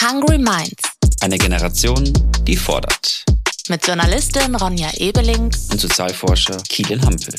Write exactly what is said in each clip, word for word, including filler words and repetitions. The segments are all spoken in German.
Hungry Minds. Eine Generation, die fordert. Mit Journalistin Ronja Ebeling und Sozialforscher Kilian Hampel.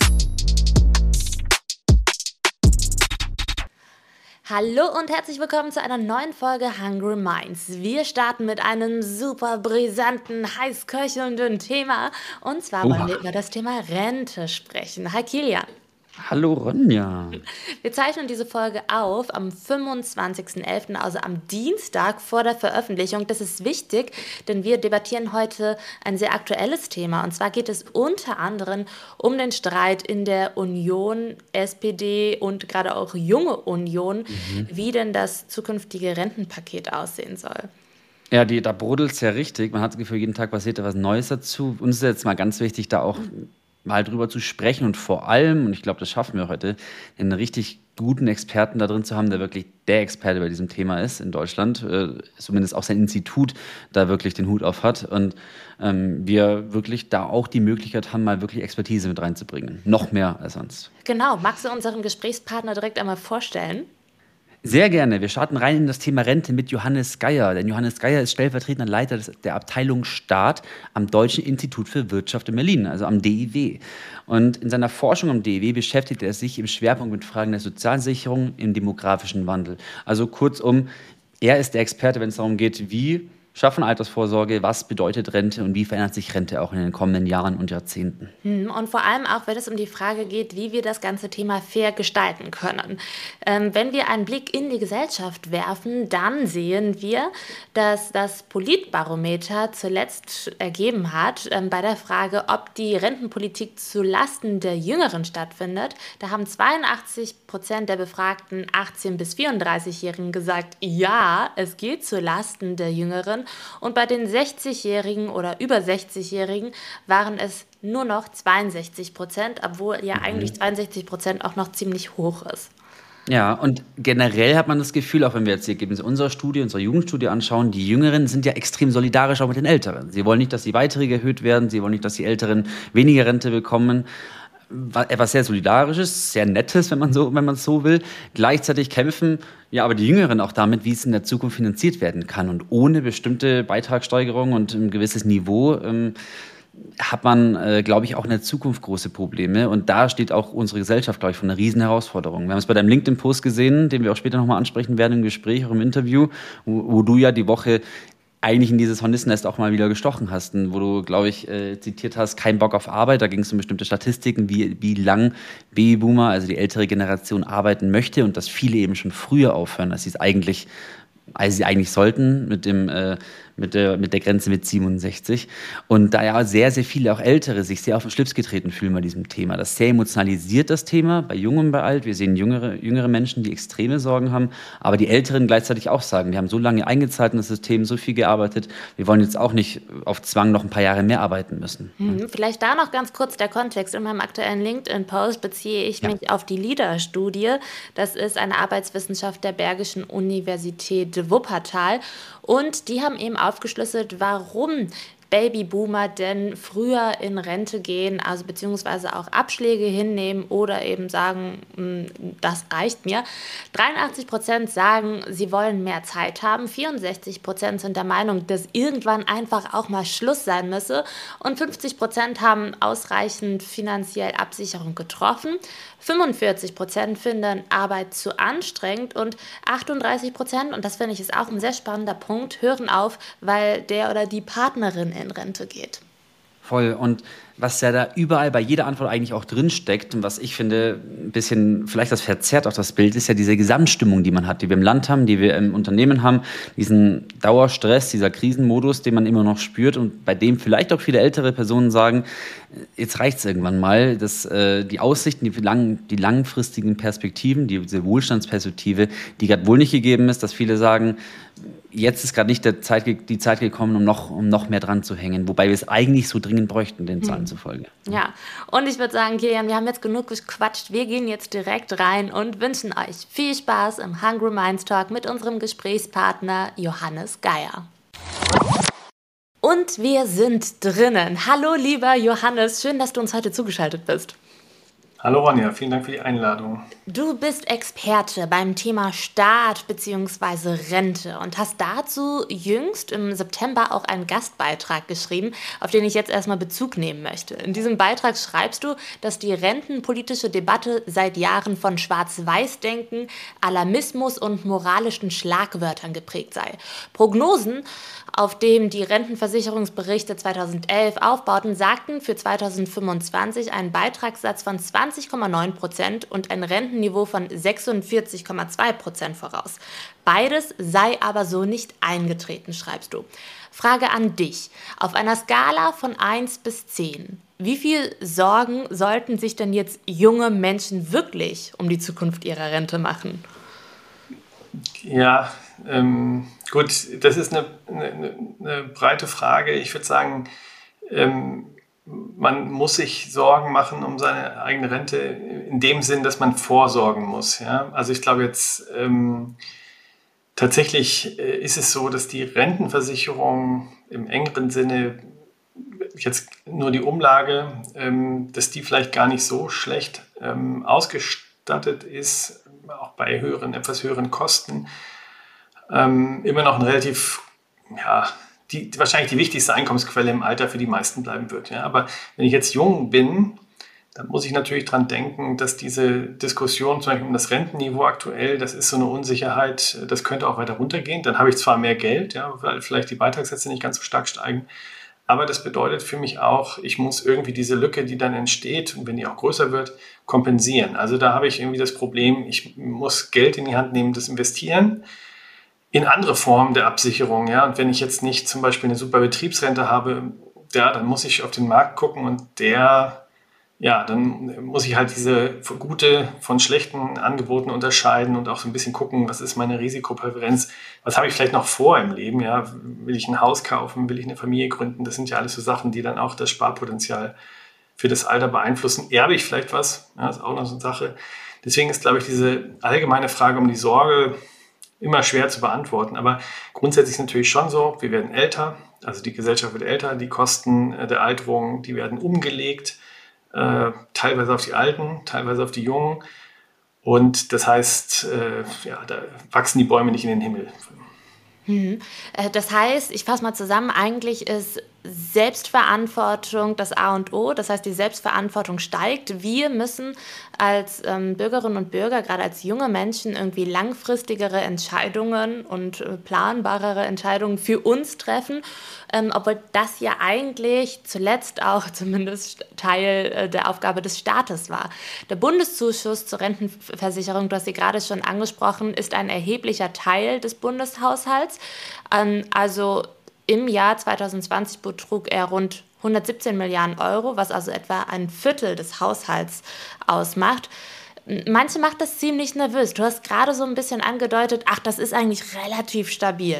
Hallo und herzlich willkommen zu einer neuen Folge Hungry Minds. Wir starten mit einem super brisanten, heiß köchelnden Thema. Und zwar wollen Oha. wir über das Thema Rente sprechen. Hi Kilian. Hallo Ronja. Wir zeichnen diese Folge auf am fünfundzwanzigsten elften, also am Dienstag vor der Veröffentlichung. Das ist wichtig, denn wir debattieren heute ein sehr aktuelles Thema. Und zwar geht es unter anderem um den Streit in der Union, S P D und gerade auch Junge Union, mhm. wie denn das zukünftige Rentenpaket aussehen soll. Ja, die, da brodelt es ja richtig. Man hat das Gefühl, jeden Tag passiert da was Neues dazu. Uns ist jetzt mal ganz wichtig, da auch mal drüber zu sprechen und vor allem, und ich glaube, das schaffen wir heute, einen richtig guten Experten da drin zu haben, der wirklich der Experte bei diesem Thema ist in Deutschland, äh, zumindest auch sein Institut da wirklich den Hut auf hat und ähm, wir wirklich da auch die Möglichkeit haben, mal wirklich Expertise mit reinzubringen. Noch mehr als sonst. Genau. Magst du unseren Gesprächspartner direkt einmal vorstellen? Sehr gerne. Wir starten rein in das Thema Rente mit Johannes Geier. Denn Johannes Geier ist stellvertretender Leiter der Abteilung Staat am Deutschen Institut für Wirtschaft in Berlin, also am D I W. Und in seiner Forschung am D I W beschäftigt er sich im Schwerpunkt mit Fragen der Sozialsicherung im demografischen Wandel. Also kurzum, er ist der Experte, wenn es darum geht, wie schaffen Altersvorsorge, was bedeutet Rente und wie verändert sich Rente auch in den kommenden Jahren und Jahrzehnten. Und vor allem auch, wenn es um die Frage geht, wie wir das ganze Thema fair gestalten können. Ähm, wenn wir einen Blick in die Gesellschaft werfen, dann sehen wir, dass das Politbarometer zuletzt ergeben hat, ähm, bei der Frage, ob die Rentenpolitik zulasten der Jüngeren stattfindet. Da haben zweiundachtzig Prozent der befragten achtzehn- bis vierunddreißigjährigen gesagt, ja, es geht zulasten der Jüngeren. Und bei den sechzigjährigen oder über sechzigjährigen waren es nur noch zweiundsechzig Prozent, obwohl ja mhm. eigentlich zweiundsechzig Prozent auch noch ziemlich hoch ist. Ja, und generell hat man das Gefühl, auch wenn wir jetzt die Ergebnisse unserer Studie, unserer Jugendstudie anschauen, die Jüngeren sind ja extrem solidarisch auch mit den Älteren. Sie wollen nicht, dass die Beiträge erhöht werden, sie wollen nicht, dass die Älteren weniger Rente bekommen. Etwas sehr Solidarisches, sehr Nettes, wenn man so, wenn man es so will. Gleichzeitig kämpfen ja aber die Jüngeren auch damit, wie es in der Zukunft finanziert werden kann. Und ohne bestimmte Beitragssteigerung und ein gewisses Niveau ähm, hat man, äh, glaube ich, auch in der Zukunft große Probleme. Und da steht auch unsere Gesellschaft, glaube ich, vor einer riesen Herausforderung. Wir haben es bei deinem LinkedIn-Post gesehen, den wir auch später nochmal ansprechen werden im Gespräch, auch im Interview, wo, wo du ja die Woche eigentlich in dieses Hornissennest auch mal wieder gestochen hast, wo du, glaube ich, äh, zitiert hast, kein Bock auf Arbeit. Da ging es um bestimmte Statistiken, wie, wie lang Babyboomer, also die ältere Generation, arbeiten möchte und dass viele eben schon früher aufhören, als sie es eigentlich, als sie eigentlich sollten mit dem äh, mit der, mit der Grenze mit siebenundsechzig. Und da ja sehr, sehr viele, auch Ältere, sich sehr auf den Schlips getreten fühlen bei diesem Thema. Das sehr emotionalisiert, das Thema, bei Jung und bei Alt. Wir sehen jüngere, jüngere Menschen, die extreme Sorgen haben, aber die Älteren gleichzeitig auch sagen, wir haben so lange eingezahlt in das System, so viel gearbeitet, wir wollen jetzt auch nicht auf Zwang noch ein paar Jahre mehr arbeiten müssen. Hm, vielleicht da noch ganz kurz der Kontext. In meinem aktuellen LinkedIn-Post beziehe ich mich ja. auf die LIDA-Studie. Das ist eine Arbeitswissenschaft der Bergischen Universität Wuppertal. Und die haben eben aufgeschlüsselt, warum Babyboomer denn früher in Rente gehen, also beziehungsweise auch Abschläge hinnehmen oder eben sagen, das reicht mir. dreiundachtzig Prozent sagen, sie wollen mehr Zeit haben. vierundsechzig Prozent sind der Meinung, dass irgendwann einfach auch mal Schluss sein müsse. Und fünfzig Prozent haben ausreichend finanziell Absicherung getroffen. fünfundvierzig Prozent finden Arbeit zu anstrengend und achtunddreißig Prozent, und das finde ich ist auch ein sehr spannender Punkt, hören auf, weil der oder die Partnerin in Rente geht. Voll. Und was ja da überall bei jeder Antwort eigentlich auch drinsteckt und was ich finde, ein bisschen, vielleicht das verzerrt auch das Bild, ist ja diese Gesamtstimmung, die man hat, die wir im Land haben, die wir im Unternehmen haben, diesen Dauerstress, dieser Krisenmodus, den man immer noch spürt und bei dem vielleicht auch viele ältere Personen sagen, jetzt reicht es irgendwann mal, dass äh, die Aussichten, die, lang, die langfristigen Perspektiven, die, diese Wohlstandsperspektive, die gerade wohl nicht gegeben ist, dass viele sagen, jetzt ist gerade nicht der Zeit, die Zeit gekommen, um noch, um noch mehr dran zu hängen, wobei wir es eigentlich so dringend bräuchten, den Zahlen hm. zufolge. Ja, und ich würde sagen, Kilian, wir haben jetzt genug gequatscht, wir gehen jetzt direkt rein und wünschen euch viel Spaß im Hungry Minds Talk mit unserem Gesprächspartner Johannes Geier. Und wir sind drinnen. Hallo, lieber Johannes, schön, dass du uns heute zugeschaltet bist. Hallo Ronja, vielen Dank für die Einladung. Du bist Experte beim Thema Staat bzw. Rente und hast dazu jüngst im September auch einen Gastbeitrag geschrieben, auf den ich jetzt erstmal Bezug nehmen möchte. In diesem Beitrag schreibst du, dass die rentenpolitische Debatte seit Jahren von Schwarz-Weiß-Denken, Alarmismus und moralischen Schlagwörtern geprägt sei. Prognosen, auf dem die Rentenversicherungsberichte zweitausendelf aufbauten, sagten für zweitausendfünfundzwanzig einen Beitragssatz von zwanzig Komma neun Prozent und ein Rentenniveau von sechsundvierzig Komma zwei Prozent voraus. Beides sei aber so nicht eingetreten, schreibst du. Frage an dich. Auf einer Skala von eins bis zehn, wie viel Sorgen sollten sich denn jetzt junge Menschen wirklich um die Zukunft ihrer Rente machen? Ja, ähm, gut, das ist eine, eine, eine breite Frage. Ich würde sagen, ähm, man muss sich Sorgen machen um seine eigene Rente in dem Sinn, dass man vorsorgen muss. Ja? Also ich glaube jetzt, ähm, tatsächlich äh, ist es so, dass die Rentenversicherung im engeren Sinne, jetzt nur die Umlage, ähm, dass die vielleicht gar nicht so schlecht ähm, ausgestattet ist, auch bei höheren, etwas höheren Kosten, ähm, immer noch ein relativ, ja, die, wahrscheinlich die wichtigste Einkommensquelle im Alter für die meisten bleiben wird. Ja. Aber wenn ich jetzt jung bin, dann muss ich natürlich dran denken, dass diese Diskussion zum Beispiel um das Rentenniveau aktuell, das ist so eine Unsicherheit, das könnte auch weiter runtergehen. Dann habe ich zwar mehr Geld, ja, weil vielleicht die Beitragssätze nicht ganz so stark steigen, aber das bedeutet für mich auch, ich muss irgendwie diese Lücke, die dann entsteht, und wenn die auch größer wird, kompensieren. Also da habe ich irgendwie das Problem, ich muss Geld in die Hand nehmen, das investieren in andere Formen der Absicherung. Ja? Und wenn ich jetzt nicht zum Beispiel eine super Betriebsrente habe, ja, dann muss ich auf den Markt gucken und der, ja, dann muss ich halt diese gute von schlechten Angeboten unterscheiden und auch so ein bisschen gucken, was ist meine Risikopräferenz, was habe ich vielleicht noch vor im Leben, ja, will ich ein Haus kaufen, will ich eine Familie gründen, das sind ja alles so Sachen, die dann auch das Sparpotenzial für das Alter beeinflussen. Erbe ich vielleicht was, ja, ist auch noch so eine Sache. Deswegen ist, glaube ich, diese allgemeine Frage um die Sorge immer schwer zu beantworten, aber grundsätzlich ist es natürlich schon so, wir werden älter, also die Gesellschaft wird älter, die Kosten der Alterung, die werden umgelegt, äh, teilweise auf die Alten, teilweise auf die Jungen und das heißt, äh, ja, da wachsen die Bäume nicht in den Himmel. Mhm. Äh, Das heißt, ich fasse mal zusammen, eigentlich ist Selbstverantwortung das A und O. Das heißt, die Selbstverantwortung steigt. Wir müssen als ähm, Bürgerinnen und Bürger, gerade als junge Menschen, irgendwie langfristigere Entscheidungen und äh, planbarere Entscheidungen für uns treffen, ähm, obwohl das ja eigentlich zuletzt auch zumindest Teil äh, der Aufgabe des Staates war. Der Bundeszuschuss zur Rentenversicherung, du hast sie gerade schon angesprochen, ist ein erheblicher Teil des Bundeshaushalts. Ähm, also im Jahr zweitausendzwanzig betrug er rund hundertsiebzehn Milliarden Euro, was also etwa ein Viertel des Haushalts ausmacht. Manche macht das ziemlich nervös. Du hast gerade so ein bisschen angedeutet, ach, das ist eigentlich relativ stabil.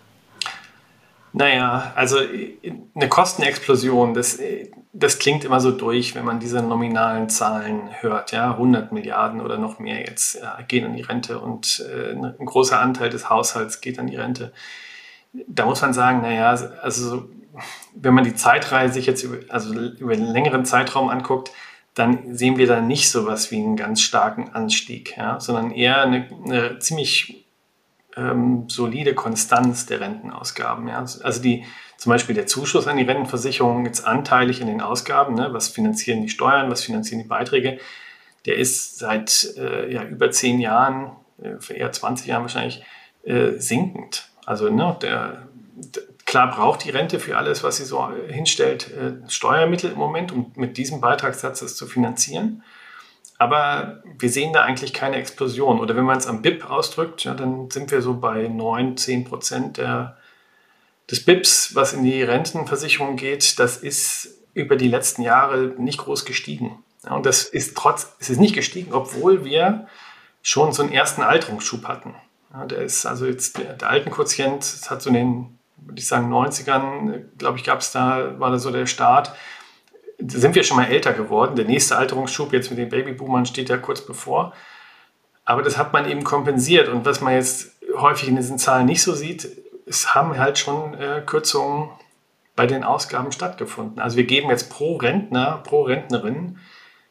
Naja, also eine Kostenexplosion, das, das klingt immer so durch, wenn man diese nominalen Zahlen hört. Ja, hundert Milliarden oder noch mehr jetzt äh, gehen an die Rente und äh, ein großer Anteil des Haushalts geht an die Rente. Da muss man sagen, naja, also wenn man die Zeitreihe sich jetzt über, also über einen längeren Zeitraum anguckt, dann sehen wir da nicht so was wie einen ganz starken Anstieg, ja, sondern eher eine, eine ziemlich ähm, solide Konstanz der Rentenausgaben. Ja. Also die, zum Beispiel der Zuschuss an die Rentenversicherung jetzt anteilig in den Ausgaben, ne, was finanzieren die Steuern, was finanzieren die Beiträge, der ist seit äh, ja, über zehn Jahren, äh, eher zwanzig Jahren wahrscheinlich, äh, sinkend. Also ne, der, der, klar braucht die Rente für alles, was sie so hinstellt, äh, Steuermittel im Moment, um mit diesem Beitragssatz es zu finanzieren. Aber wir sehen da eigentlich keine Explosion. Oder wenn man es am B I P ausdrückt, ja, dann sind wir so bei neun, zehn Prozent der, des B I Ps, was in die Rentenversicherung geht. Das ist über die letzten Jahre nicht groß gestiegen. Ja, und das ist trotz, es ist nicht gestiegen, obwohl wir schon so einen ersten Alterungsschub hatten. Ja, der ist also jetzt der, der Altenquotient, das hat so in den, würde ich sagen, neunzigern, glaube ich, gab es da, war da so der Start. Da sind wir schon mal älter geworden. Der nächste Alterungsschub jetzt mit den Babyboomern steht ja kurz bevor. Aber das hat man eben kompensiert. Und was man jetzt häufig in diesen Zahlen nicht so sieht, es haben halt schon äh, Kürzungen bei den Ausgaben stattgefunden. Also wir geben jetzt pro Rentner, pro Rentnerin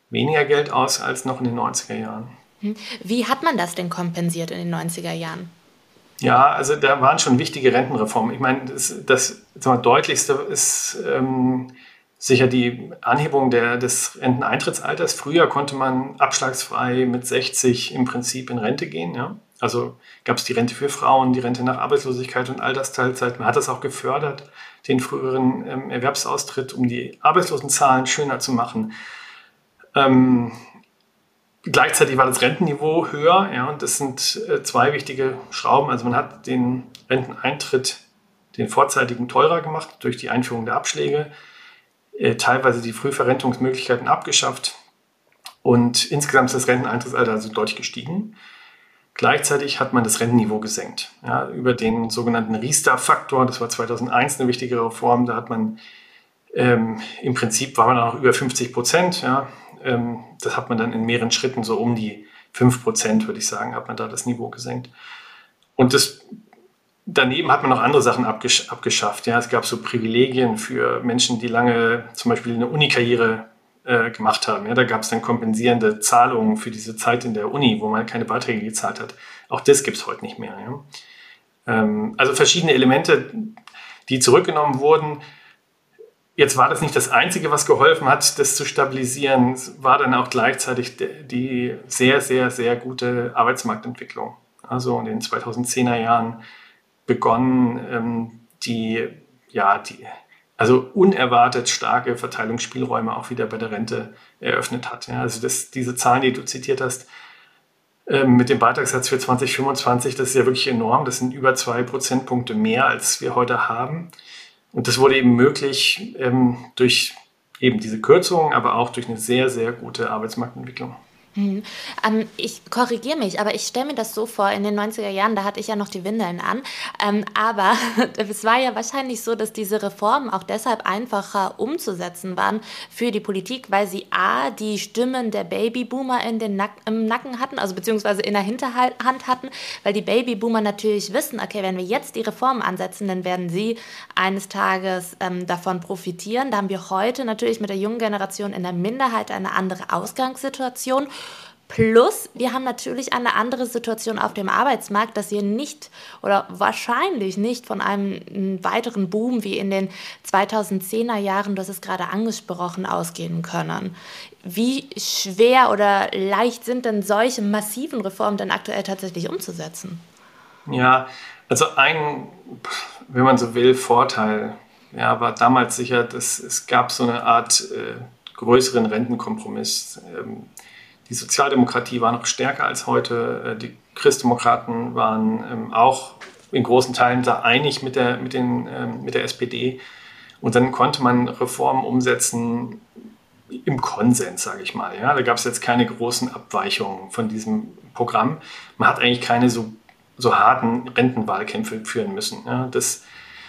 weniger Geld aus als noch in den neunziger Jahren. Wie hat man das denn kompensiert in den neunziger Jahren? Ja, also da waren schon wichtige Rentenreformen. Ich meine, das, das sagen wir, deutlichste ist ähm, sicher die Anhebung der, des Renteneintrittsalters. Früher konnte man abschlagsfrei mit sechzig im Prinzip in Rente gehen. Ja? Also gab es die Rente für Frauen, die Rente nach Arbeitslosigkeit und Altersteilzeit. Man hat das auch gefördert, den früheren ähm, Erwerbsaustritt, um die Arbeitslosenzahlen schöner zu machen. Ähm, Gleichzeitig war das Rentenniveau höher, ja, und das sind äh, zwei wichtige Schrauben. Also man hat den Renteneintritt, den vorzeitigen, teurer gemacht durch die Einführung der Abschläge, äh, teilweise die Frühverrentungsmöglichkeiten abgeschafft und insgesamt ist das Renteneintrittsalter also deutlich gestiegen. Gleichzeitig hat man das Rentenniveau gesenkt, ja, über den sogenannten Riester-Faktor. Das war zweitausendeins eine wichtige Reform. Da hat man ähm, im Prinzip war man auch über fünfzig Prozent, ja. Das hat man dann in mehreren Schritten, so um die fünf Prozent, würde ich sagen, hat man da das Niveau gesenkt. Und das, daneben hat man noch andere Sachen abgesch- abgeschafft. Ja. Es gab so Privilegien für Menschen, die lange zum Beispiel eine Unikarriere äh, gemacht haben. Ja. Da gab es dann kompensierende Zahlungen für diese Zeit in der Uni, wo man keine Beiträge gezahlt hat. Auch das gibt es heute nicht mehr. Ja. Ähm, also verschiedene Elemente, die zurückgenommen wurden. Jetzt war das nicht das Einzige, was geholfen hat, das zu stabilisieren. Es war dann auch gleichzeitig die sehr, sehr, sehr gute Arbeitsmarktentwicklung. Also in den zweitausendzehner Jahren begonnen, die, ja, die, also unerwartet starke Verteilungsspielräume auch wieder bei der Rente eröffnet hat. Ja, also das, diese Zahlen, die du zitiert hast, mit dem Beitragssatz für zwanzig fünfundzwanzig, das ist ja wirklich enorm. Das sind über zwei Prozentpunkte mehr, als wir heute haben. Und das wurde eben möglich ähm, durch eben diese Kürzungen, aber auch durch eine sehr, sehr gute Arbeitsmarktentwicklung. Hm. Ähm, ich korrigiere mich, aber ich stelle mir das so vor, in den neunziger Jahren, da hatte ich ja noch die Windeln an, ähm, aber es war ja wahrscheinlich so, dass diese Reformen auch deshalb einfacher umzusetzen waren für die Politik, weil sie a, die Stimmen der Babyboomer in den Nack- im Nacken hatten, also beziehungsweise in der Hinterhand hatten, weil die Babyboomer natürlich wissen, okay, wenn wir jetzt die Reformen ansetzen, dann werden sie eines Tages ähm, davon profitieren. Da haben wir heute natürlich mit der jungen Generation in der Minderheit eine andere Ausgangssituation. Plus, wir haben natürlich eine andere Situation auf dem Arbeitsmarkt, dass wir nicht oder wahrscheinlich nicht von einem weiteren Boom wie in den zweitausendzehner Jahren, das ist gerade angesprochen, ausgehen können. Wie schwer oder leicht sind denn solche massiven Reformen denn aktuell tatsächlich umzusetzen? Ja, also ein, wenn man so will, Vorteil, ja, war damals sicher, dass es gab so eine Art äh, größeren Rentenkompromiss. Ähm, Die Sozialdemokratie war noch stärker als heute. Die Christdemokraten waren ähm, auch in großen Teilen da einig mit der, mit, den, ähm, mit der S P D. Und dann konnte man Reformen umsetzen im Konsens, sage ich mal. Ja? Da gab es jetzt keine großen Abweichungen von diesem Programm. Man hat eigentlich keine so, so harten Rentenwahlkämpfe führen müssen. Ja? Das,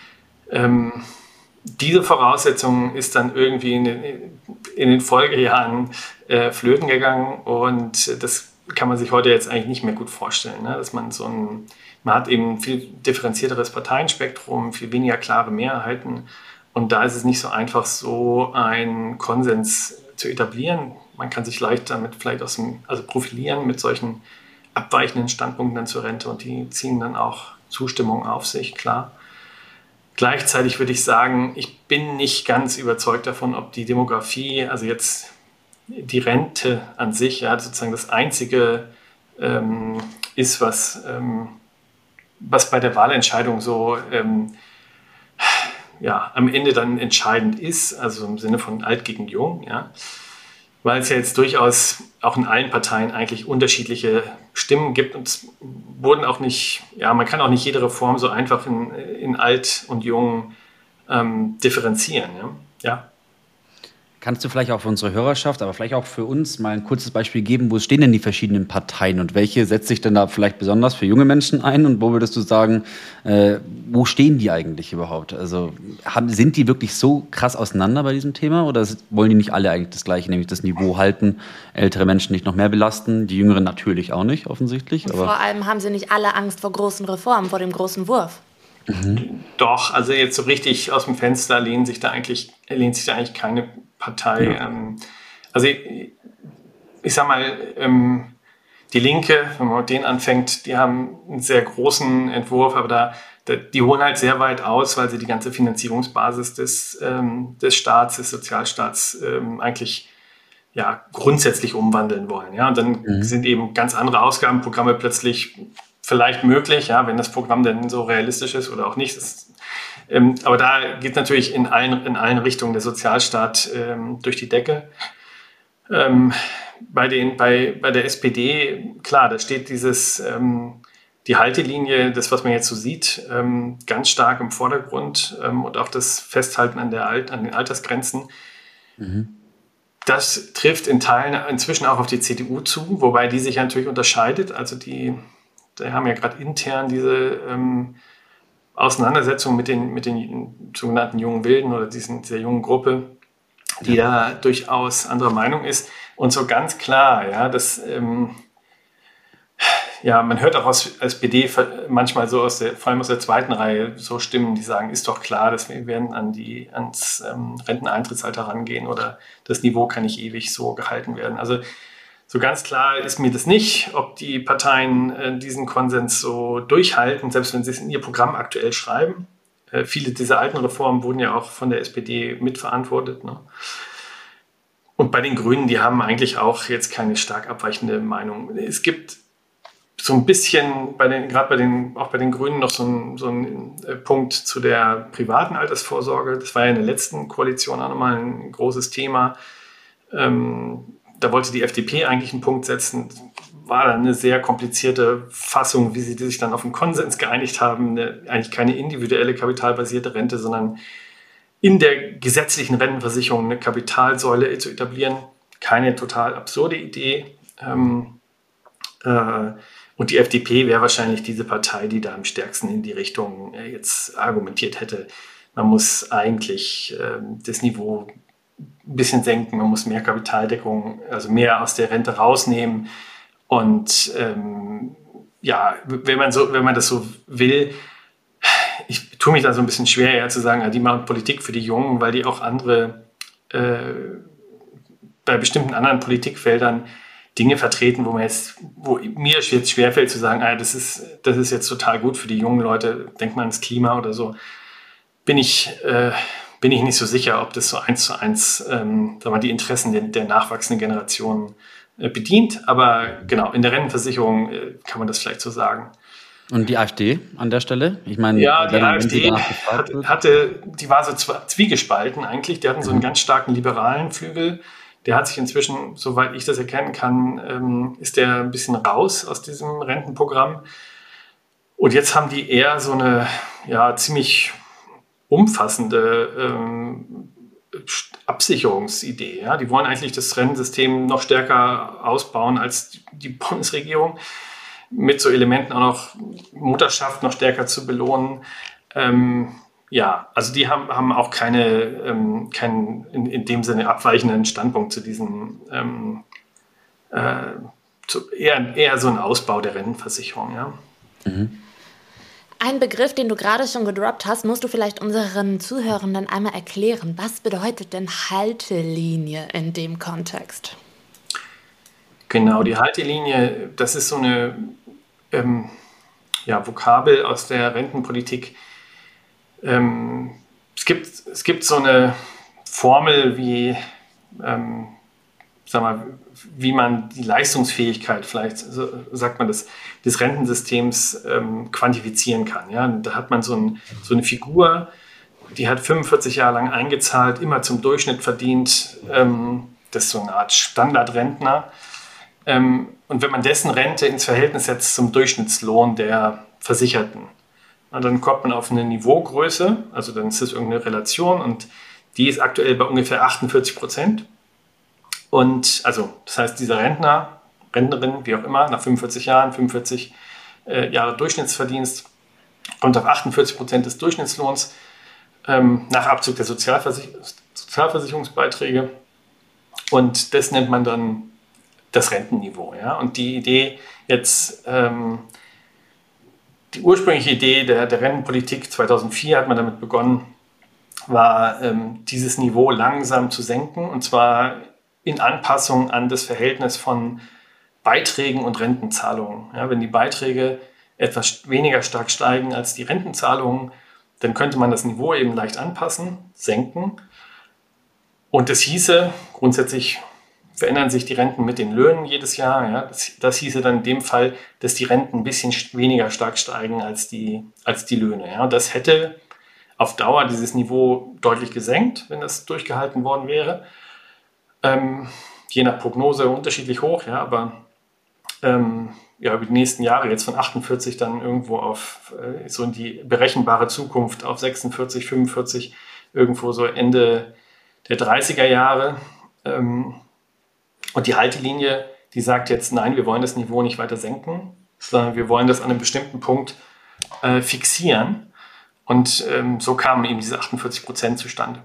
ähm, Diese Voraussetzung ist dann irgendwie in den, in den Folgejahren äh, flöten gegangen und das kann man sich heute jetzt eigentlich nicht mehr gut vorstellen, ne? Dass man so ein, man hat eben ein viel differenzierteres Parteienspektrum, viel weniger klare Mehrheiten und da ist es nicht so einfach, so einen Konsens zu etablieren. Man kann sich leicht damit vielleicht aus dem, also profilieren mit solchen abweichenden Standpunkten dann zur Rente und die ziehen dann auch Zustimmung auf sich, klar. Gleichzeitig würde ich sagen, ich bin nicht ganz überzeugt davon, ob die Demografie, also jetzt die Rente an sich, ja, sozusagen das Einzige ähm, ist, was, ähm, was bei der Wahlentscheidung so ähm, ja, am Ende dann entscheidend ist, also im Sinne von alt gegen jung, ja. Weil es ja jetzt durchaus auch in allen Parteien eigentlich unterschiedliche Stimmen gibt und es wurden auch nicht, ja, man kann auch nicht jede Reform so einfach in, in alt und jung ähm, differenzieren. Ja? Ja. Kannst du vielleicht auch für unsere Hörerschaft, aber vielleicht auch für uns mal ein kurzes Beispiel geben, wo stehen denn die verschiedenen Parteien und welche setzt sich denn da vielleicht besonders für junge Menschen ein und wo würdest du sagen, äh, wo stehen die eigentlich überhaupt? Also haben, sind die wirklich so krass auseinander bei diesem Thema oder wollen die nicht alle eigentlich das Gleiche, nämlich das Niveau halten, ältere Menschen nicht noch mehr belasten, die Jüngeren natürlich auch nicht, offensichtlich. Und aber vor allem haben sie nicht alle Angst vor großen Reformen, vor dem großen Wurf. Mhm. Doch, also jetzt so richtig aus dem Fenster lehnt sich da eigentlich, lehnt sich da eigentlich keine Partei. Ja. Ähm, also ich sag mal, ähm, die Linke, wenn man mit denen anfängt, die haben einen sehr großen Entwurf, aber da, da die holen halt sehr weit aus, weil sie die ganze Finanzierungsbasis des, ähm, des Staats, des Sozialstaats ähm, eigentlich ja, grundsätzlich umwandeln wollen. Ja? Und dann mhm. sind eben ganz andere Ausgabenprogramme plötzlich vielleicht möglich, ja, wenn das Programm denn so realistisch ist oder auch nicht. Das, ähm, aber da geht natürlich in allen, in allen Richtungen der Sozialstaat ähm, durch die Decke. Ähm, bei, den, bei, bei der S P D, klar, da steht dieses, ähm, die Haltelinie, das, was man jetzt so sieht, ähm, ganz stark im Vordergrund ähm, und auch das Festhalten an, der Alt, an den Altersgrenzen. Mhm. Das trifft in Teilen inzwischen auch auf die C D U zu, wobei die sich natürlich unterscheidet. Also die, die haben ja gerade intern diese ähm, Auseinandersetzung mit den, mit den sogenannten jungen Wilden oder diesen, dieser jungen Gruppe, die ja. da durchaus anderer Meinung ist. Und so ganz klar, ja, dass ähm, ja, man hört auch aus S P D manchmal so aus der, vor allem aus der zweiten Reihe, so Stimmen, die sagen, ist doch klar, dass wir werden an die, ans ähm, Renteneintrittsalter rangehen oder das Niveau kann nicht ewig so gehalten werden. Also so ganz klar ist mir das nicht, ob die Parteien äh, diesen Konsens so durchhalten, selbst wenn sie es in ihr Programm aktuell schreiben. Äh, viele dieser alten Reformen wurden ja auch von der S P D mitverantwortet, ne? Und bei den Grünen, die haben eigentlich auch jetzt keine stark abweichende Meinung. Es gibt so ein bisschen, bei den, gerade bei den, auch bei den Grünen noch so ein, so ein Punkt zu der privaten Altersvorsorge. Das war ja in der letzten Koalition auch nochmal ein großes Thema. Ähm, da wollte die F D P eigentlich einen Punkt setzen. War dann eine sehr komplizierte Fassung, wie sie sich dann auf einen Konsens geeinigt haben. Eine, eigentlich keine individuelle kapitalbasierte Rente, sondern in der gesetzlichen Rentenversicherung eine Kapitalsäule zu etablieren. Keine total absurde Idee. Ähm, äh, Und die F D P wäre wahrscheinlich diese Partei, die da am stärksten in die Richtung äh, jetzt argumentiert hätte. Man muss eigentlich äh, das Niveau ein bisschen senken, man muss mehr Kapitaldeckung, also mehr aus der Rente rausnehmen. Und ähm, ja, wenn man, so, wenn man das so will, ich tue mich da so ein bisschen schwer, ja, zu sagen, ja, die machen Politik für die Jungen, weil die auch andere, äh, bei bestimmten anderen Politikfeldern Dinge vertreten, wo man jetzt, wo mir jetzt schwerfällt zu sagen, ah, das ist, das ist jetzt total gut für die jungen Leute, denkt man ans Klima oder so, bin ich, äh, bin ich nicht so sicher, ob das so eins zu eins ähm, sagen wir, die Interessen der, der nachwachsenden Generationen äh, bedient. Aber genau, in der Rentenversicherung äh, kann man das vielleicht so sagen. Und die AfD an der Stelle? Ich meine, ja, die AfD hat, hatte, die war so zwiegespalten eigentlich. Die hatten so einen ganz starken liberalen Flügel. Der hat sich inzwischen, soweit ich das erkennen kann, ähm, ist der ein bisschen raus aus diesem Rentenprogramm. Und jetzt haben die eher so eine ja, ziemlich umfassende ähm, Absicherungsidee. Ja? Die wollen eigentlich das Rentensystem noch stärker ausbauen als die Bundesregierung, mit so Elementen auch noch Mutterschaft noch stärker zu belohnen. Ähm, Ja, also die haben, haben auch keine, ähm, keinen in, in dem Sinne abweichenden Standpunkt zu diesem, ähm, äh, zu eher, eher so ein Ausbau der Rentenversicherung. Ja. Mhm. Ein Begriff, den du gerade schon gedroppt hast, musst du vielleicht unseren Zuhörenden einmal erklären. Was bedeutet denn Haltelinie in dem Kontext? Genau, die Haltelinie, das ist so eine ähm, ja, Vokabel aus der Rentenpolitik. Ähm, es gibt, es gibt so eine Formel, wie, ähm, sag mal, wie man die Leistungsfähigkeit, vielleicht so, sagt man das, des Rentensystems ähm, quantifizieren kann. Ja? Da hat man so, ein, so eine Figur, die hat fünfundvierzig Jahre lang eingezahlt, immer zum Durchschnitt verdient. Ähm, das ist so eine Art Standardrentner. Ähm, und wenn man dessen Rente ins Verhältnis setzt zum Durchschnittslohn der Versicherten, und dann kommt man auf eine Niveaugröße, also dann ist das irgendeine Relation und die ist aktuell bei ungefähr achtundvierzig Prozent. Und also das heißt, dieser Rentner, Rentnerin, wie auch immer, nach fünfundvierzig Jahren, fünfundvierzig äh, Jahre Durchschnittsverdienst, kommt auf achtundvierzig Prozent des Durchschnittslohns ähm, nach Abzug der Sozialversich- Sozialversicherungsbeiträge. Und das nennt man dann das Rentenniveau. Ja? Und die Idee jetzt... Ähm, Die ursprüngliche Idee der, der Rentenpolitik, zweitausendvier hat man damit begonnen, war, ähm, dieses Niveau langsam zu senken. Und zwar in Anpassung an das Verhältnis von Beiträgen und Rentenzahlungen. Ja, wenn die Beiträge etwas weniger stark steigen als die Rentenzahlungen, dann könnte man das Niveau eben leicht anpassen, senken. Und das hieße, grundsätzlich verändern sich die Renten mit den Löhnen jedes Jahr. Ja, das, das hieße dann in dem Fall, dass die Renten ein bisschen weniger stark steigen als die, als die Löhne. Ja, das hätte auf Dauer dieses Niveau deutlich gesenkt, wenn das durchgehalten worden wäre. Ähm, je nach Prognose unterschiedlich hoch, ja, aber ähm, ja, über die nächsten Jahre jetzt von achtundvierzig dann irgendwo auf äh, so in die berechenbare Zukunft auf sechsundvierzig, fünfundvierzig, irgendwo so Ende der dreißiger Jahre. Ähm, und die Haltelinie, die sagt jetzt, nein, wir wollen das Niveau nicht weiter senken, sondern wir wollen das an einem bestimmten Punkt äh, fixieren. Und ähm, so kamen eben diese achtundvierzig Prozent zustande.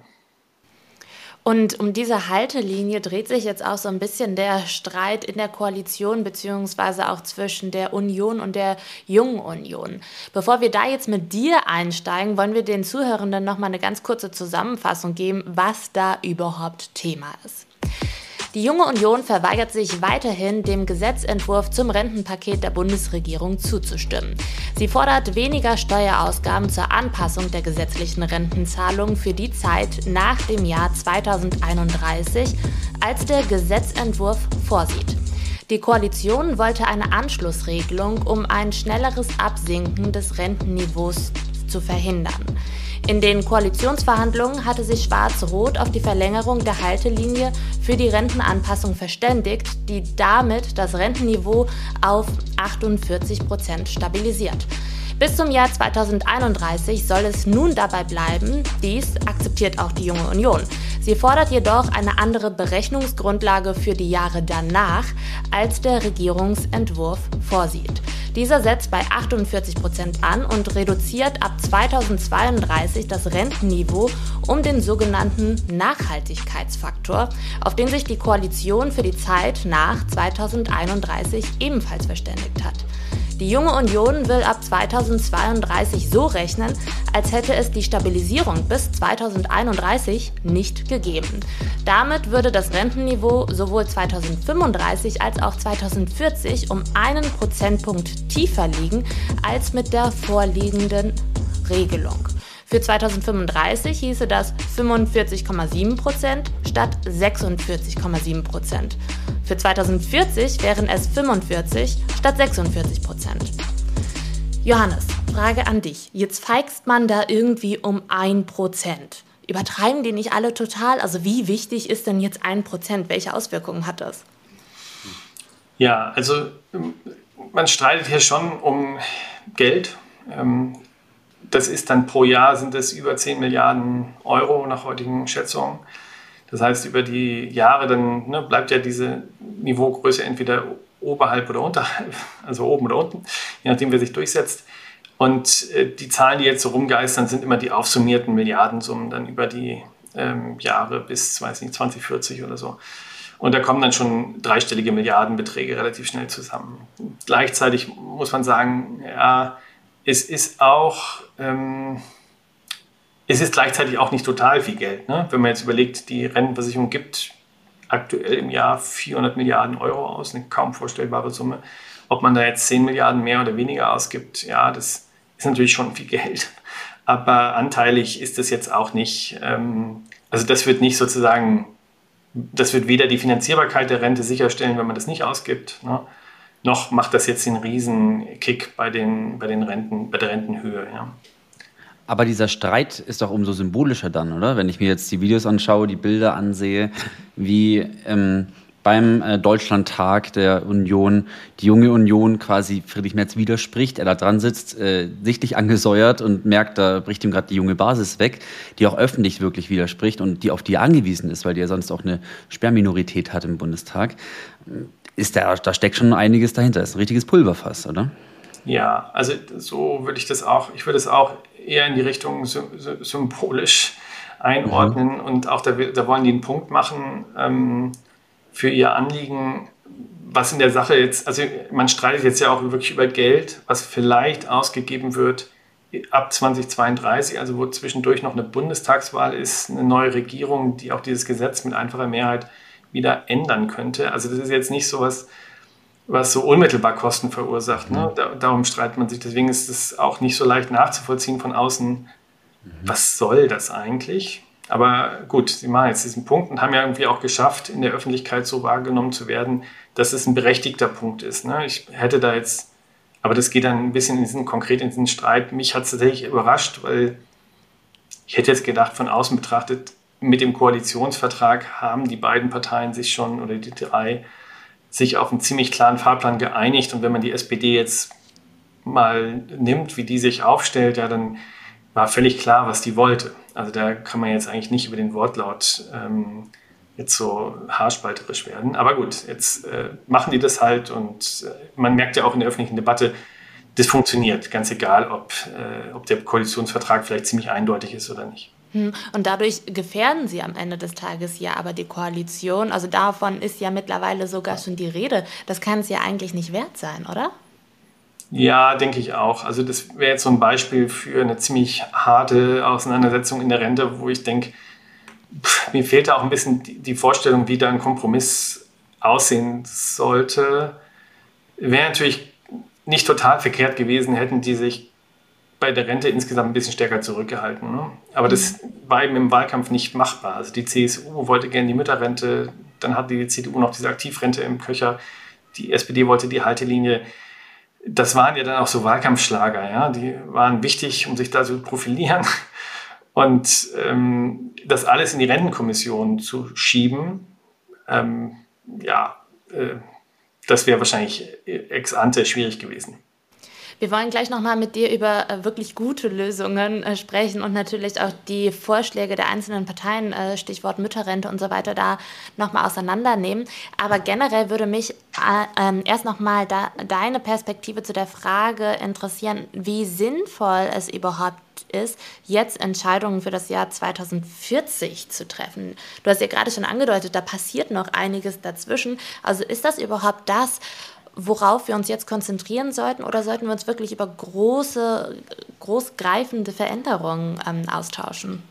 Und um diese Haltelinie dreht sich jetzt auch so ein bisschen der Streit in der Koalition beziehungsweise auch zwischen der Union und der Jungen Union. Bevor wir da jetzt mit dir einsteigen, wollen wir den Zuhörenden noch mal eine ganz kurze Zusammenfassung geben, was da überhaupt Thema ist. Die Junge Union verweigert sich weiterhin, dem Gesetzentwurf zum Rentenpaket der Bundesregierung zuzustimmen. Sie fordert weniger Steuerausgaben zur Anpassung der gesetzlichen Rentenzahlungen für die Zeit nach dem Jahr zweitausendeinunddreißig, als der Gesetzentwurf vorsieht. Die Koalition wollte eine Anschlussregelung, um ein schnelleres Absinken des Rentenniveaus zu verhindern. In den Koalitionsverhandlungen hatte sich Schwarz-Rot auf die Verlängerung der Haltelinie für die Rentenanpassung verständigt, die damit das Rentenniveau auf achtundvierzig Prozent stabilisiert. Bis zum Jahr zweitausendeinunddreißig soll es nun dabei bleiben. Dies akzeptiert auch die Junge Union. Sie fordert jedoch eine andere Berechnungsgrundlage für die Jahre danach, als der Regierungsentwurf vorsieht. Dieser setzt bei achtundvierzig Prozent an und reduziert ab zweitausendzweiunddreißig das Rentenniveau um den sogenannten Nachhaltigkeitsfaktor, auf den sich die Koalition für die Zeit nach zweitausendeinunddreißig ebenfalls verständigt hat. Die Junge Union will ab zweitausendzweiunddreißig so rechnen, als hätte es die Stabilisierung bis zweitausendeinunddreißig nicht gegeben. Damit würde das Rentenniveau sowohl zweitausendfünfunddreißig als auch zweitausendvierzig um einen Prozentpunkt tiefer liegen als mit der vorliegenden Regelung. Für zweitausendfünfunddreißig hieße das fünfundvierzig Komma sieben Prozent statt sechsundvierzig Komma sieben Prozent. Für zweitausendvierzig wären es fünfundvierzig statt sechsundvierzig Prozent. Johannes, Frage an dich. Jetzt feigst man da irgendwie um ein Prozent. Übertreiben die nicht alle total? Also wie wichtig ist denn jetzt ein Prozent? Welche Auswirkungen hat das? Ja, also man streitet hier schon um Geld. Das ist dann pro Jahr sind es über zehn Milliarden Euro nach heutigen Schätzungen. Das heißt, über die Jahre dann ne, bleibt ja diese Niveaugröße entweder oberhalb oder unterhalb, also oben oder unten, je nachdem, wer sich durchsetzt. Und äh, die Zahlen, die jetzt so rumgeistern, sind immer die aufsummierten Milliardensummen dann über die ähm, Jahre bis, weiß nicht, zwanzig vierzig oder so. Und da kommen dann schon dreistellige Milliardenbeträge relativ schnell zusammen. Gleichzeitig muss man sagen, ja, es ist auch, ähm, es ist gleichzeitig auch nicht total viel Geld. Ne? Wenn man jetzt überlegt, die Rentenversicherung gibt aktuell im Jahr vierhundert Milliarden Euro aus, eine kaum vorstellbare Summe. Ob man da jetzt zehn Milliarden mehr oder weniger ausgibt, ja, das ist natürlich schon viel Geld. Aber anteilig ist das jetzt auch nicht, ähm, also das wird nicht sozusagen, das wird weder die Finanzierbarkeit der Rente sicherstellen, wenn man das nicht ausgibt, ne? Noch macht das jetzt den Riesenkick bei den, bei den Renten, bei der Rentenhöhe. Ja. Aber dieser Streit ist doch umso symbolischer dann, oder? Wenn ich mir jetzt die Videos anschaue, die Bilder ansehe, wie ähm, beim äh, Deutschlandtag der Union die Junge Union quasi Friedrich Merz widerspricht, er da dran sitzt, äh, sichtlich angesäuert und merkt, da bricht ihm gerade die junge Basis weg, die auch öffentlich wirklich widerspricht und die auf die angewiesen ist, weil die ja sonst auch eine Sperrminorität hat im Bundestag. Ist da, da steckt schon einiges dahinter. Das ist ein richtiges Pulverfass, oder? Ja, also so würde ich das auch, ich würde es auch eher in die Richtung sy- sy- symbolisch einordnen. Mhm. Und auch da, da wollen die einen Punkt machen ähm, für ihr Anliegen, was in der Sache jetzt, also man streitet jetzt ja auch wirklich über Geld, was vielleicht ausgegeben wird ab zweitausendzweiunddreißig, also wo zwischendurch noch eine Bundestagswahl ist, eine neue Regierung, die auch dieses Gesetz mit einfacher Mehrheit wieder ändern könnte. Also das ist jetzt nicht so was, was so unmittelbar Kosten verursacht. Ne? Da, darum streitet man sich. Deswegen ist es auch nicht so leicht nachzuvollziehen von außen, mhm. was soll das eigentlich? Aber gut, sie machen jetzt diesen Punkt und haben ja irgendwie auch geschafft, in der Öffentlichkeit so wahrgenommen zu werden, dass es ein berechtigter Punkt ist. Ne? Ich hätte da jetzt, aber das geht dann ein bisschen in diesen, konkret in diesen Streit. Mich hat es tatsächlich überrascht, weil ich hätte jetzt gedacht, von außen betrachtet, mit dem Koalitionsvertrag haben die beiden Parteien sich schon, oder die drei, sich auf einen ziemlich klaren Fahrplan geeinigt. Und wenn man die S P D jetzt mal nimmt, wie die sich aufstellt, ja, dann war völlig klar, was die wollte. Also da kann man jetzt eigentlich nicht über den Wortlaut ähm, jetzt so haarspalterisch werden. Aber gut, jetzt äh, machen die das halt und äh, man merkt ja auch in der öffentlichen Debatte, das funktioniert, ganz egal, ob, äh, ob der Koalitionsvertrag vielleicht ziemlich eindeutig ist oder nicht. Und dadurch gefährden sie am Ende des Tages ja aber die Koalition. Also davon ist ja mittlerweile sogar schon die Rede. Das kann es ja eigentlich nicht wert sein, oder? Ja, denke ich auch. Also das wäre jetzt so ein Beispiel für eine ziemlich harte Auseinandersetzung in der Rente, wo ich denke, pff, mir fehlt da auch ein bisschen die, die Vorstellung, wie da ein Kompromiss aussehen sollte. Wäre natürlich nicht total verkehrt gewesen, hätten die sich bei der Rente insgesamt ein bisschen stärker zurückgehalten. Ne? Aber das war eben im Wahlkampf nicht machbar. Also die C S U wollte gerne die Mütterrente, dann hatte die C D U noch diese Aktivrente im Köcher, die S P D wollte die Haltelinie. Das waren ja dann auch so Wahlkampfschlager, ja? Die waren wichtig, um sich da zu profilieren. Und ähm, das alles in die Rentenkommission zu schieben, ähm, ja, äh, das wäre wahrscheinlich ex ante schwierig gewesen. Wir wollen gleich nochmal mit dir über äh, wirklich gute Lösungen äh, sprechen und natürlich auch die Vorschläge der einzelnen Parteien, äh, Stichwort Mütterrente und so weiter, da nochmal auseinandernehmen. Aber generell würde mich äh, äh, erst nochmal da, deine Perspektive zu der Frage interessieren, wie sinnvoll es überhaupt ist, jetzt Entscheidungen für das Jahr zweitausendvierzig zu treffen. Du hast ja gerade schon angedeutet, da passiert noch einiges dazwischen. Also ist das überhaupt das, worauf wir uns jetzt konzentrieren sollten, oder sollten wir uns wirklich über große, großgreifende Veränderungen ähm, austauschen?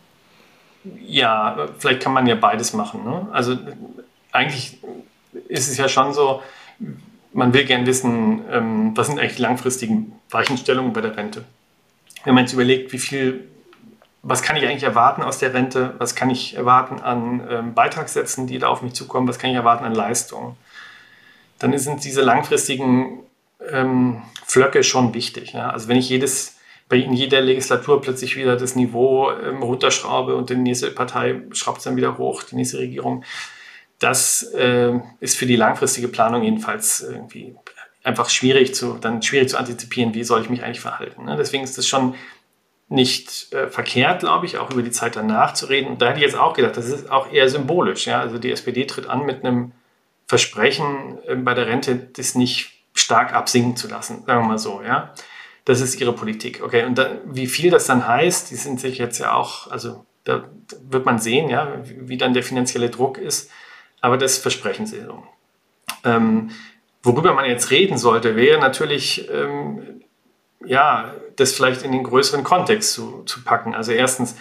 Ja, vielleicht kann man ja beides machen. Ne? Also eigentlich ist es ja schon so, man will gern wissen, ähm, was sind eigentlich die langfristigen Weichenstellungen bei der Rente. Wenn man jetzt überlegt, wie viel, was kann ich eigentlich erwarten aus der Rente, was kann ich erwarten an ähm, Beitragssätzen, die da auf mich zukommen, was kann ich erwarten an Leistungen, dann sind diese langfristigen ähm, Flöcke schon wichtig. Ja? Also wenn ich jedes, bei in jeder Legislatur plötzlich wieder das Niveau ähm, runterschraube und die nächste Partei schraubt es dann wieder hoch, die nächste Regierung, das äh, ist für die langfristige Planung jedenfalls irgendwie einfach schwierig zu, dann schwierig zu antizipieren, wie soll ich mich eigentlich verhalten. Ne? Deswegen ist es schon nicht äh, verkehrt, glaube ich, auch über die Zeit danach zu reden. Und da hätte ich jetzt auch gedacht, das ist auch eher symbolisch. Ja? Also die S P D tritt an mit einem Versprechen, bei der Rente das nicht stark absinken zu lassen, sagen wir mal so, ja. Das ist ihre Politik, okay. Und da, wie viel das dann heißt, die sind sich jetzt ja auch, also da wird man sehen, ja, wie, wie dann der finanzielle Druck ist, aber das versprechen sie so. Ähm, worüber man jetzt reden sollte, wäre natürlich, ähm, ja, das vielleicht in den größeren Kontext zu, zu packen. Also erstens,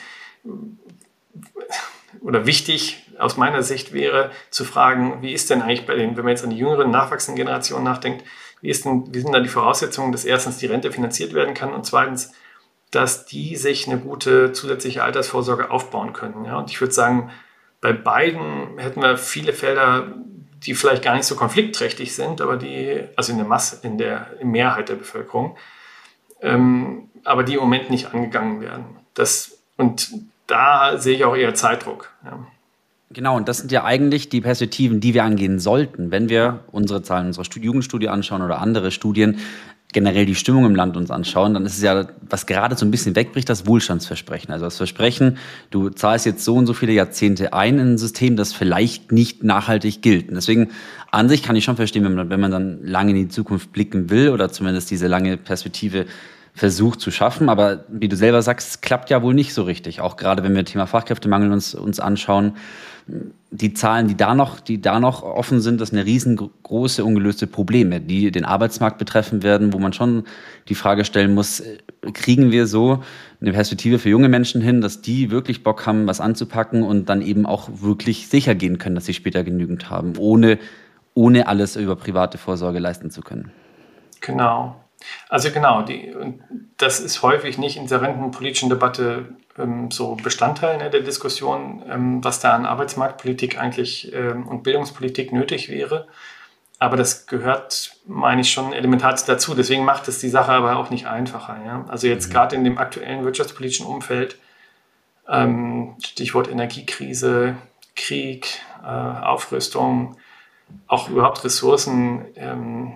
oder wichtig aus meiner Sicht wäre zu fragen, wie ist denn eigentlich bei den, wenn man jetzt an die jüngeren, nachwachsenden Generationen nachdenkt, wie, ist denn, wie sind da die Voraussetzungen, dass erstens die Rente finanziert werden kann und zweitens, dass die sich eine gute zusätzliche Altersvorsorge aufbauen können. Ja? Und ich würde sagen, bei beiden hätten wir viele Felder, die vielleicht gar nicht so konfliktträchtig sind, aber die, also in der Masse, in der in Mehrheit der Bevölkerung, ähm, aber die im Moment nicht angegangen werden. Das, und da sehe ich auch eher Zeitdruck. Ja. Genau, und das sind ja eigentlich die Perspektiven, die wir angehen sollten, wenn wir unsere Zahlen unserer Jugendstudie anschauen oder andere Studien, generell die Stimmung im Land uns anschauen, dann ist es ja, was gerade so ein bisschen wegbricht, das Wohlstandsversprechen. Also das Versprechen, du zahlst jetzt so und so viele Jahrzehnte ein in ein System, das vielleicht nicht nachhaltig gilt. Und deswegen an sich kann ich schon verstehen, wenn man, wenn man dann lange in die Zukunft blicken will oder zumindest diese lange Perspektive versucht zu schaffen. Aber wie du selber sagst, es klappt ja wohl nicht so richtig. Auch gerade wenn wir Thema Fachkräftemangel uns, uns anschauen. Die Zahlen, die da noch, die da noch offen sind, das sind ja riesengroße ungelöste Probleme, die den Arbeitsmarkt betreffen werden, wo man schon die Frage stellen muss, kriegen wir so eine Perspektive für junge Menschen hin, dass die wirklich Bock haben, was anzupacken und dann eben auch wirklich sicher gehen können, dass sie später genügend haben, ohne, ohne alles über private Vorsorge leisten zu können. Genau. Also genau, die, das ist häufig nicht in der rentenpolitischen Debatte ähm, so Bestandteil, ne, der Diskussion, ähm, was da an Arbeitsmarktpolitik eigentlich ähm, und Bildungspolitik nötig wäre. Aber das gehört, meine ich, schon elementar dazu. Deswegen macht es die Sache aber auch nicht einfacher. Ja? Also jetzt mhm. gerade in dem aktuellen wirtschaftspolitischen Umfeld, ähm, Stichwort Energiekrise, Krieg, äh, Aufrüstung, auch überhaupt Ressourcen, ähm,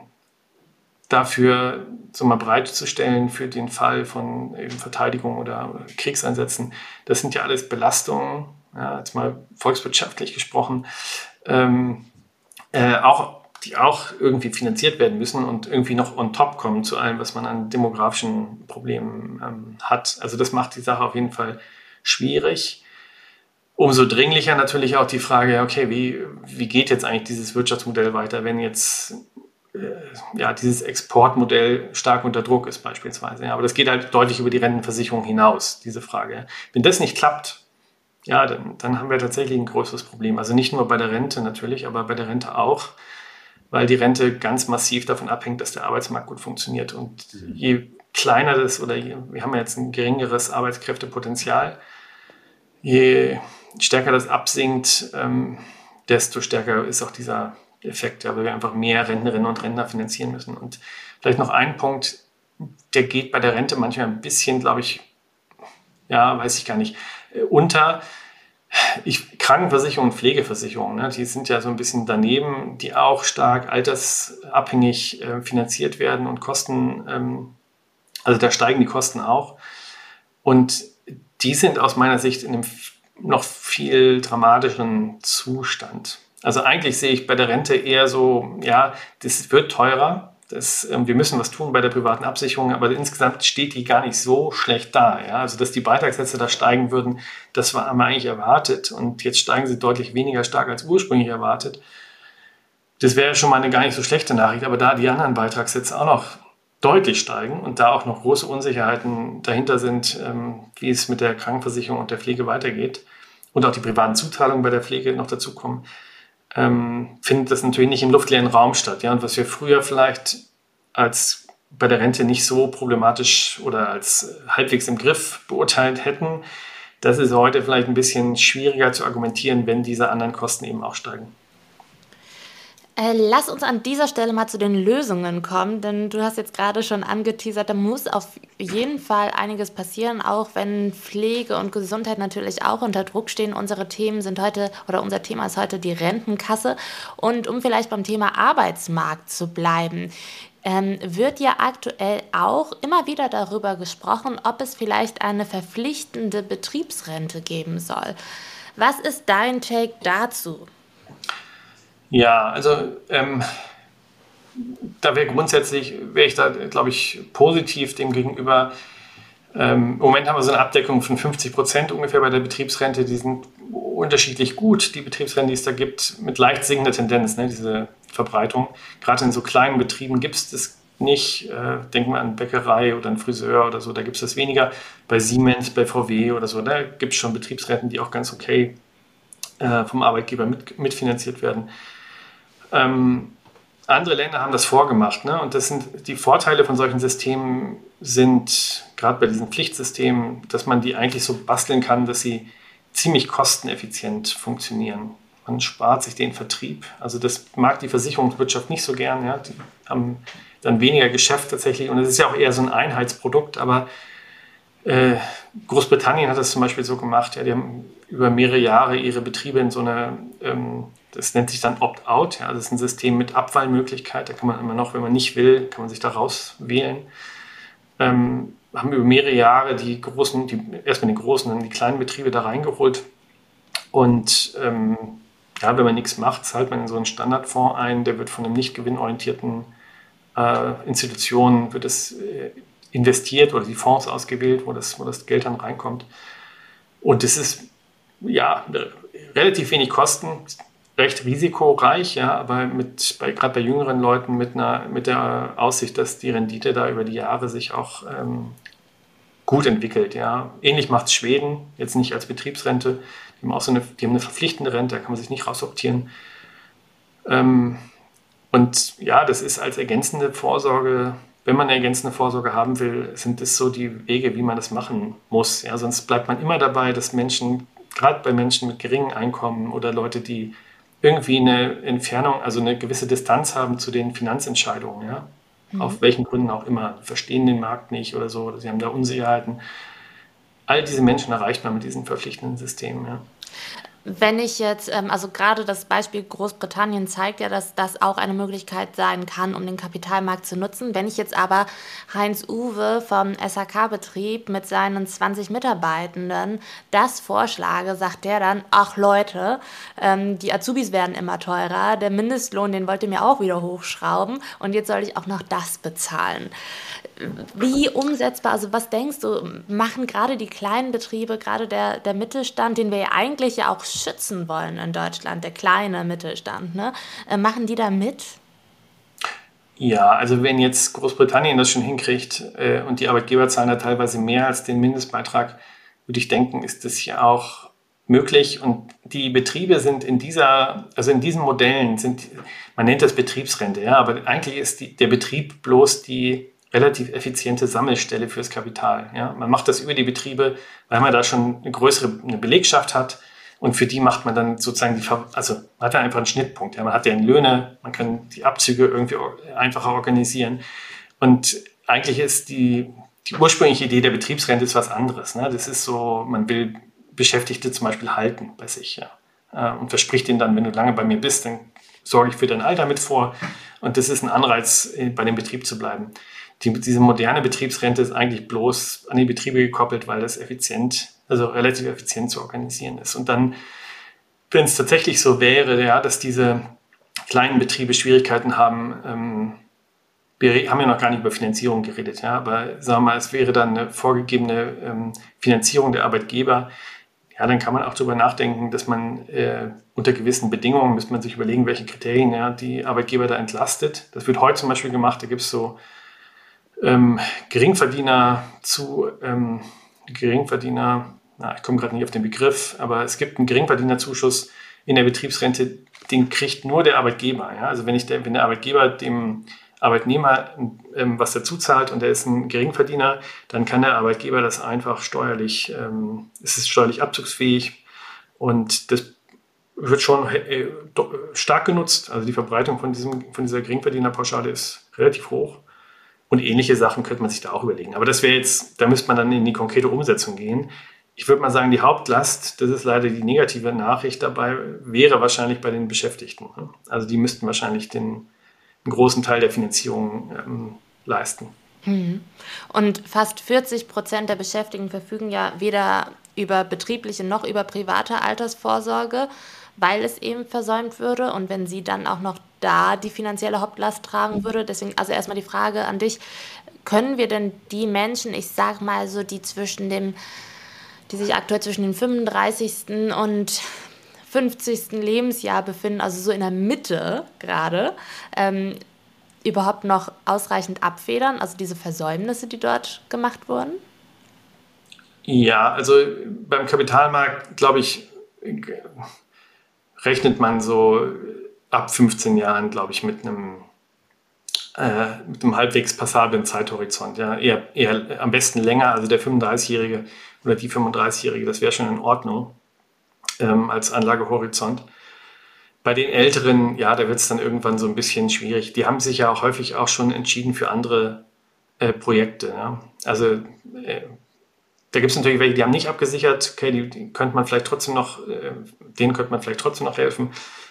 dafür so mal bereitzustellen für den Fall von eben Verteidigung oder Kriegseinsätzen. Das sind ja alles Belastungen, ja, jetzt mal volkswirtschaftlich gesprochen, ähm, äh, auch, die auch irgendwie finanziert werden müssen und irgendwie noch on top kommen zu allem, was man an demografischen Problemen ähm, hat. Also das macht die Sache auf jeden Fall schwierig. Umso dringlicher natürlich auch die Frage, okay, wie, wie geht jetzt eigentlich dieses Wirtschaftsmodell weiter, wenn jetzt ja, dieses Exportmodell stark unter Druck ist beispielsweise. Ja, aber das geht halt deutlich über die Rentenversicherung hinaus, diese Frage. Wenn das nicht klappt, ja, dann, dann haben wir tatsächlich ein größeres Problem. Also nicht nur bei der Rente natürlich, aber bei der Rente auch, weil die Rente ganz massiv davon abhängt, dass der Arbeitsmarkt gut funktioniert. Und je kleiner das, oder je, wir haben ja jetzt ein geringeres Arbeitskräftepotenzial, je stärker das absinkt, ähm, desto stärker ist auch dieser Effekt, ja, weil wir einfach mehr Rentnerinnen und Rentner finanzieren müssen. Und vielleicht noch ein Punkt, der geht bei der Rente manchmal ein bisschen, glaube ich, ja, weiß ich gar nicht, unter. Ich, Krankenversicherung und Pflegeversicherung, ne, die sind ja so ein bisschen daneben, die auch stark altersabhängig äh, finanziert werden und Kosten, ähm, also da steigen die Kosten auch. Und die sind aus meiner Sicht in einem noch viel dramatischeren Zustand. Also eigentlich sehe ich bei der Rente eher so, ja, das wird teurer, das, äh, wir müssen was tun bei der privaten Absicherung, aber insgesamt steht die gar nicht so schlecht da. Ja? Also dass die Beitragssätze da steigen würden, das war einmal eigentlich erwartet und jetzt steigen sie deutlich weniger stark als ursprünglich erwartet. Das wäre schon mal eine gar nicht so schlechte Nachricht, aber da die anderen Beitragssätze auch noch deutlich steigen und da auch noch große Unsicherheiten dahinter sind, ähm, wie es mit der Krankenversicherung und der Pflege weitergeht und auch die privaten Zuzahlungen bei der Pflege noch dazukommen, Ähm, findet das natürlich nicht im luftleeren Raum statt. Ja? Und was wir früher vielleicht als bei der Rente nicht so problematisch oder als halbwegs im Griff beurteilt hätten, das ist heute vielleicht ein bisschen schwieriger zu argumentieren, wenn diese anderen Kosten eben auch steigen. Äh, lass uns an dieser Stelle mal zu den Lösungen kommen, denn du hast jetzt gerade schon angeteasert, da muss auf jeden Fall einiges passieren, auch wenn Pflege und Gesundheit natürlich auch unter Druck stehen. Unsere Themen sind heute, oder unser Thema ist heute die Rentenkasse. Und um vielleicht beim Thema Arbeitsmarkt zu bleiben, ähm, wird ja aktuell auch immer wieder darüber gesprochen, ob es vielleicht eine verpflichtende Betriebsrente geben soll. Was ist dein Take dazu? Ja, also ähm, da wäre grundsätzlich, wäre ich da, glaube ich, positiv dem gegenüber. Ähm, Im Moment haben wir so eine Abdeckung von fünfzig Prozent ungefähr bei der Betriebsrente. Die sind unterschiedlich gut, die Betriebsrente, die es da gibt, mit leicht sinkender Tendenz, ne, diese Verbreitung. Gerade in so kleinen Betrieben gibt es das nicht. Äh, denken wir an Bäckerei oder einen Friseur oder so, da gibt es das weniger. Bei Siemens, bei V W oder so, da gibt es schon Betriebsrenten, die auch ganz okay äh, vom Arbeitgeber mit, mitfinanziert werden. Ähm, andere Länder haben das vorgemacht, ne? Und das sind die Vorteile von solchen Systemen sind, gerade bei diesen Pflichtsystemen, dass man die eigentlich so basteln kann, dass sie ziemlich kosteneffizient funktionieren. Man spart sich den Vertrieb. Also das mag die Versicherungswirtschaft nicht so gern. Ja? Die haben dann weniger Geschäft tatsächlich. Und es ist ja auch eher so ein Einheitsprodukt. Aber äh, Großbritannien hat das zum Beispiel so gemacht. Ja? Die haben über mehrere Jahre ihre Betriebe in so eine, ähm, das nennt sich dann Opt-out. Ja? Das ist ein System mit Abwahlmöglichkeit. Da kann man immer noch, wenn man nicht will, kann man sich da rauswählen. Ähm, haben über mehrere Jahre die großen, die, erstmal die großen, dann die kleinen Betriebe da reingeholt. Und ähm, ja, wenn man nichts macht, zahlt man in so einen Standardfonds ein, der wird von einem nicht gewinnorientierten äh, Institution, wird es äh, investiert oder die Fonds ausgewählt, wo das, wo das Geld dann reinkommt. Und das ist ja relativ wenig Kosten, recht risikoreich, ja, aber mit, bei, gerade bei jüngeren Leuten mit, einer, mit der Aussicht, dass die Rendite da über die Jahre sich auch ähm, gut entwickelt. Ja. Ähnlich macht es Schweden, jetzt nicht als Betriebsrente. Die haben auch so eine, die haben eine verpflichtende Rente, da kann man sich nicht rausoptieren. Ähm, und ja, das ist als ergänzende Vorsorge, wenn man eine ergänzende Vorsorge haben will, sind das so die Wege, wie man das machen muss. Ja. Sonst bleibt man immer dabei, dass Menschen, gerade bei Menschen mit geringem Einkommen oder Leute, die irgendwie eine Entfernung, also eine gewisse Distanz haben zu den Finanzentscheidungen, ja. Mhm. Auf welchen Gründen auch immer, verstehen den Markt nicht oder so, oder sie haben da Unsicherheiten. All diese Menschen erreicht man mit diesen verpflichtenden Systemen, ja. Wenn ich jetzt, ähm, also gerade das Beispiel Großbritannien zeigt ja, dass das auch eine Möglichkeit sein kann, um den Kapitalmarkt zu nutzen. Wenn ich jetzt aber Heinz-Uwe vom S H K-Betrieb mit seinen zwanzig Mitarbeitenden das vorschlage, sagt der dann, ach Leute, ähm, die Azubis werden immer teurer, der Mindestlohn, den wollt ihr mir auch wieder hochschrauben und jetzt soll ich auch noch das bezahlen. Wie umsetzbar, also was denkst du, machen gerade die kleinen Betriebe, gerade der, der Mittelstand, den wir ja eigentlich ja auch schützen wollen in Deutschland, der kleine Mittelstand, ne? Äh, machen die da mit? Ja, also wenn jetzt Großbritannien das schon hinkriegt äh, und die Arbeitgeber zahlen da teilweise mehr als den Mindestbeitrag, würde ich denken, ist das ja auch möglich. Und die Betriebe sind in dieser, also in diesen Modellen sind, man nennt das Betriebsrente, ja, aber eigentlich ist die, der Betrieb bloß die relativ effiziente Sammelstelle fürs Kapital. Ja. Man macht das über die Betriebe, weil man da schon eine größere eine Belegschaft hat und für die macht man dann sozusagen die, also man hat ja einfach einen Schnittpunkt. Ja. Man hat ja Löhne, man kann die Abzüge irgendwie einfacher organisieren und eigentlich ist die, die ursprüngliche Idee der Betriebsrente ist was anderes. Ne. Das ist so, man will Beschäftigte zum Beispiel halten bei sich, ja, und verspricht ihnen dann, wenn du lange bei mir bist, dann sorge ich für dein Alter mit vor und das ist ein Anreiz, bei dem Betrieb zu bleiben. Die, diese moderne Betriebsrente ist eigentlich bloß an die Betriebe gekoppelt, weil das effizient, also relativ effizient zu organisieren ist. Und dann, wenn es tatsächlich so wäre, ja, dass diese kleinen Betriebe Schwierigkeiten haben, ähm, wir haben ja noch gar nicht über Finanzierung geredet, ja, aber sagen wir mal, es wäre dann eine vorgegebene ähm, Finanzierung der Arbeitgeber, ja, dann kann man auch darüber nachdenken, dass man äh, unter gewissen Bedingungen, müsste man sich überlegen, welche Kriterien ja, die Arbeitgeber da entlastet. Das wird heute zum Beispiel gemacht, da gibt es so Ähm, Geringverdiener zu ähm, Geringverdiener, na, ich komme gerade nicht auf den Begriff, aber es gibt einen Geringverdienerzuschuss in der Betriebsrente, den kriegt nur der Arbeitgeber. Ja? Also wenn, ich der, wenn der Arbeitgeber dem Arbeitnehmer ähm, was dazu zahlt und der ist ein Geringverdiener, dann kann der Arbeitgeber das einfach steuerlich, ähm, es ist steuerlich abzugsfähig und das wird schon äh, stark genutzt. Also die Verbreitung von, diesem, von dieser Geringverdienerpauschale ist relativ hoch. Und ähnliche Sachen könnte man sich da auch überlegen. Aber das wäre jetzt, da müsste man dann in die konkrete Umsetzung gehen. Ich würde mal sagen, die Hauptlast, das ist leider die negative Nachricht dabei, wäre wahrscheinlich bei den Beschäftigten. Also die müssten wahrscheinlich den, einen großen Teil der Finanzierung ähm, leisten. Und fast vierzig Prozent der Beschäftigten verfügen ja weder über betriebliche noch über private Altersvorsorge, weil es eben versäumt würde. Und wenn sie dann auch noch da die finanzielle Hauptlast tragen würde, deswegen also erstmal die Frage an dich, können wir denn die Menschen, ich sag mal so, die zwischen dem, die sich aktuell zwischen dem fünfunddreißigsten und fünfzigsten Lebensjahr befinden, also so in der Mitte gerade, ähm, überhaupt noch ausreichend abfedern, also diese Versäumnisse, die dort gemacht wurden? Ja, also beim Kapitalmarkt, glaube ich, rechnet man so ab fünfzehn Jahren, glaube ich, mit einem, äh, mit einem halbwegs passablen Zeithorizont. Ja, eher, eher am besten länger, also der fünfunddreißigjährige oder die fünfunddreißigjährige, das wäre schon in Ordnung ähm, als Anlagehorizont. Bei den Älteren, ja, da wird es dann irgendwann so ein bisschen schwierig. Die haben sich ja auch häufig auch schon entschieden für andere äh, Projekte. Ja. Also äh, da gibt es natürlich welche, die haben nicht abgesichert. Okay, die, die könnte man vielleicht trotzdem noch, äh, denen könnte man vielleicht trotzdem noch helfen.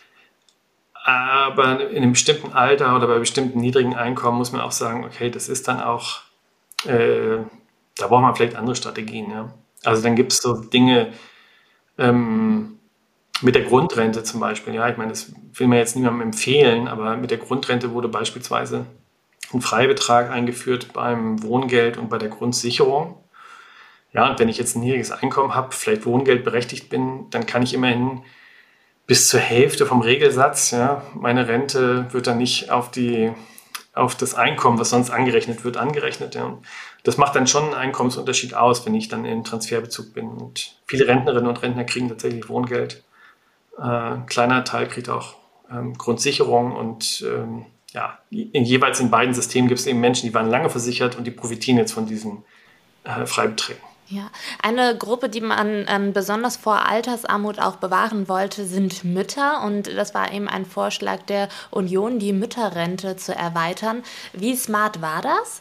Aber in einem bestimmten Alter oder bei bestimmten niedrigen Einkommen muss man auch sagen, okay, das ist dann auch, äh, da braucht man vielleicht andere Strategien. Ja. Also dann gibt es so Dinge, ähm, mit der Grundrente zum Beispiel, ja, ich meine, das will man jetzt niemandem empfehlen, aber mit der Grundrente wurde beispielsweise einen Freibetrag eingeführt beim Wohngeld und bei der Grundsicherung. Ja, und wenn ich jetzt ein niedriges Einkommen habe, vielleicht Wohngeld berechtigt bin, dann kann ich immerhin bis zur Hälfte vom Regelsatz, ja, meine Rente wird dann nicht auf die, auf das Einkommen, was sonst angerechnet wird, angerechnet. Ja. Das macht dann schon einen Einkommensunterschied aus, wenn ich dann in Transferbezug bin. Und viele Rentnerinnen und Rentner kriegen tatsächlich Wohngeld. Äh, ein kleiner Teil kriegt auch ähm, Grundsicherung und ähm, ja, in, jeweils in beiden Systemen gibt es eben Menschen, die waren lange versichert und die profitieren jetzt von diesen äh, Freibeträgen. Ja, eine Gruppe, die man ähm, besonders vor Altersarmut auch bewahren wollte, sind Mütter. Und das war eben ein Vorschlag der Union, die Mütterrente zu erweitern. Wie smart war das?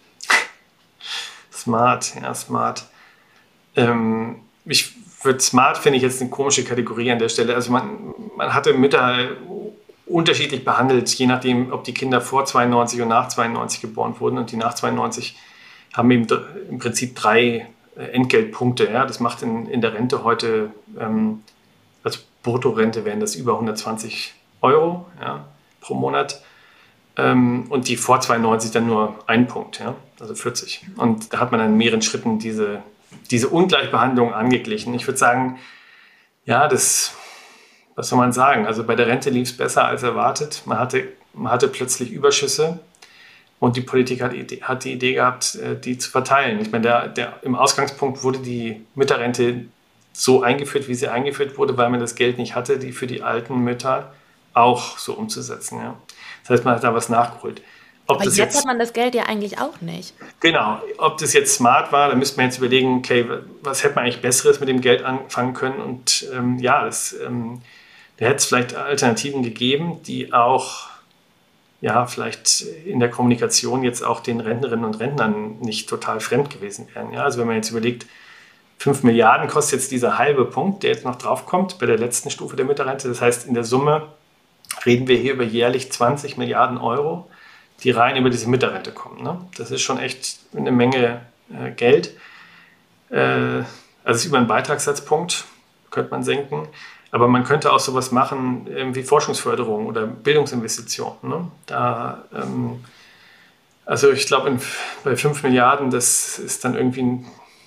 Smart, ja, smart. Ähm, ich würde smart, finde ich jetzt eine komische Kategorie an der Stelle. Also man, man hatte Mütter unterschiedlich behandelt, je nachdem, ob die Kinder vor zweiundneunzig und nach zweiundneunzig geboren wurden. Und die nach zweiundneunzig haben eben im Prinzip drei Entgeltpunkte. Ja. Das macht in, in der Rente heute, ähm, also Bruttorente wären das über hundertzwanzig Euro, ja, pro Monat. Ähm, und die vor zweiundneunzig dann nur ein Punkt, ja, also vierzig. Und da hat man dann in mehreren Schritten diese, diese Ungleichbehandlung angeglichen. Ich würde sagen, ja, das, was soll man sagen? Also bei der Rente lief es besser als erwartet. Man hatte, man hatte plötzlich Überschüsse. Und die Politik hat, hat die Idee gehabt, die zu verteilen. Ich meine, der, der, im Ausgangspunkt wurde die Mütterrente so eingeführt, wie sie eingeführt wurde, weil man das Geld nicht hatte, die für die alten Mütter auch so umzusetzen. Ja. Das heißt, man hat da was nachgeholt. Ob Aber das jetzt, jetzt hat man das Geld ja eigentlich auch nicht. Genau. Ob das jetzt smart war, da müsste man jetzt überlegen, okay, was hätte man eigentlich Besseres mit dem Geld anfangen können? Und ähm, ja, das, ähm, da hätte es vielleicht Alternativen gegeben, die auch ja, vielleicht in der Kommunikation jetzt auch den Rentnerinnen und Rentnern nicht total fremd gewesen wären. Ja, also wenn man jetzt überlegt, fünf Milliarden kostet jetzt dieser halbe Punkt, der jetzt noch draufkommt bei der letzten Stufe der Mütterrente. Das heißt, in der Summe reden wir hier über jährlich zwanzig Milliarden Euro, die rein über diese Mütterrente kommen. Ne? Das ist schon echt eine Menge äh, Geld. Äh, also es ist über einen Beitragssatzpunkt, könnte man senken. Aber man könnte auch sowas machen wie Forschungsförderung oder Bildungsinvestitionen. Ne? Da, ähm, also ich glaube, bei fünf Milliarden, das ist dann irgendwie, ein,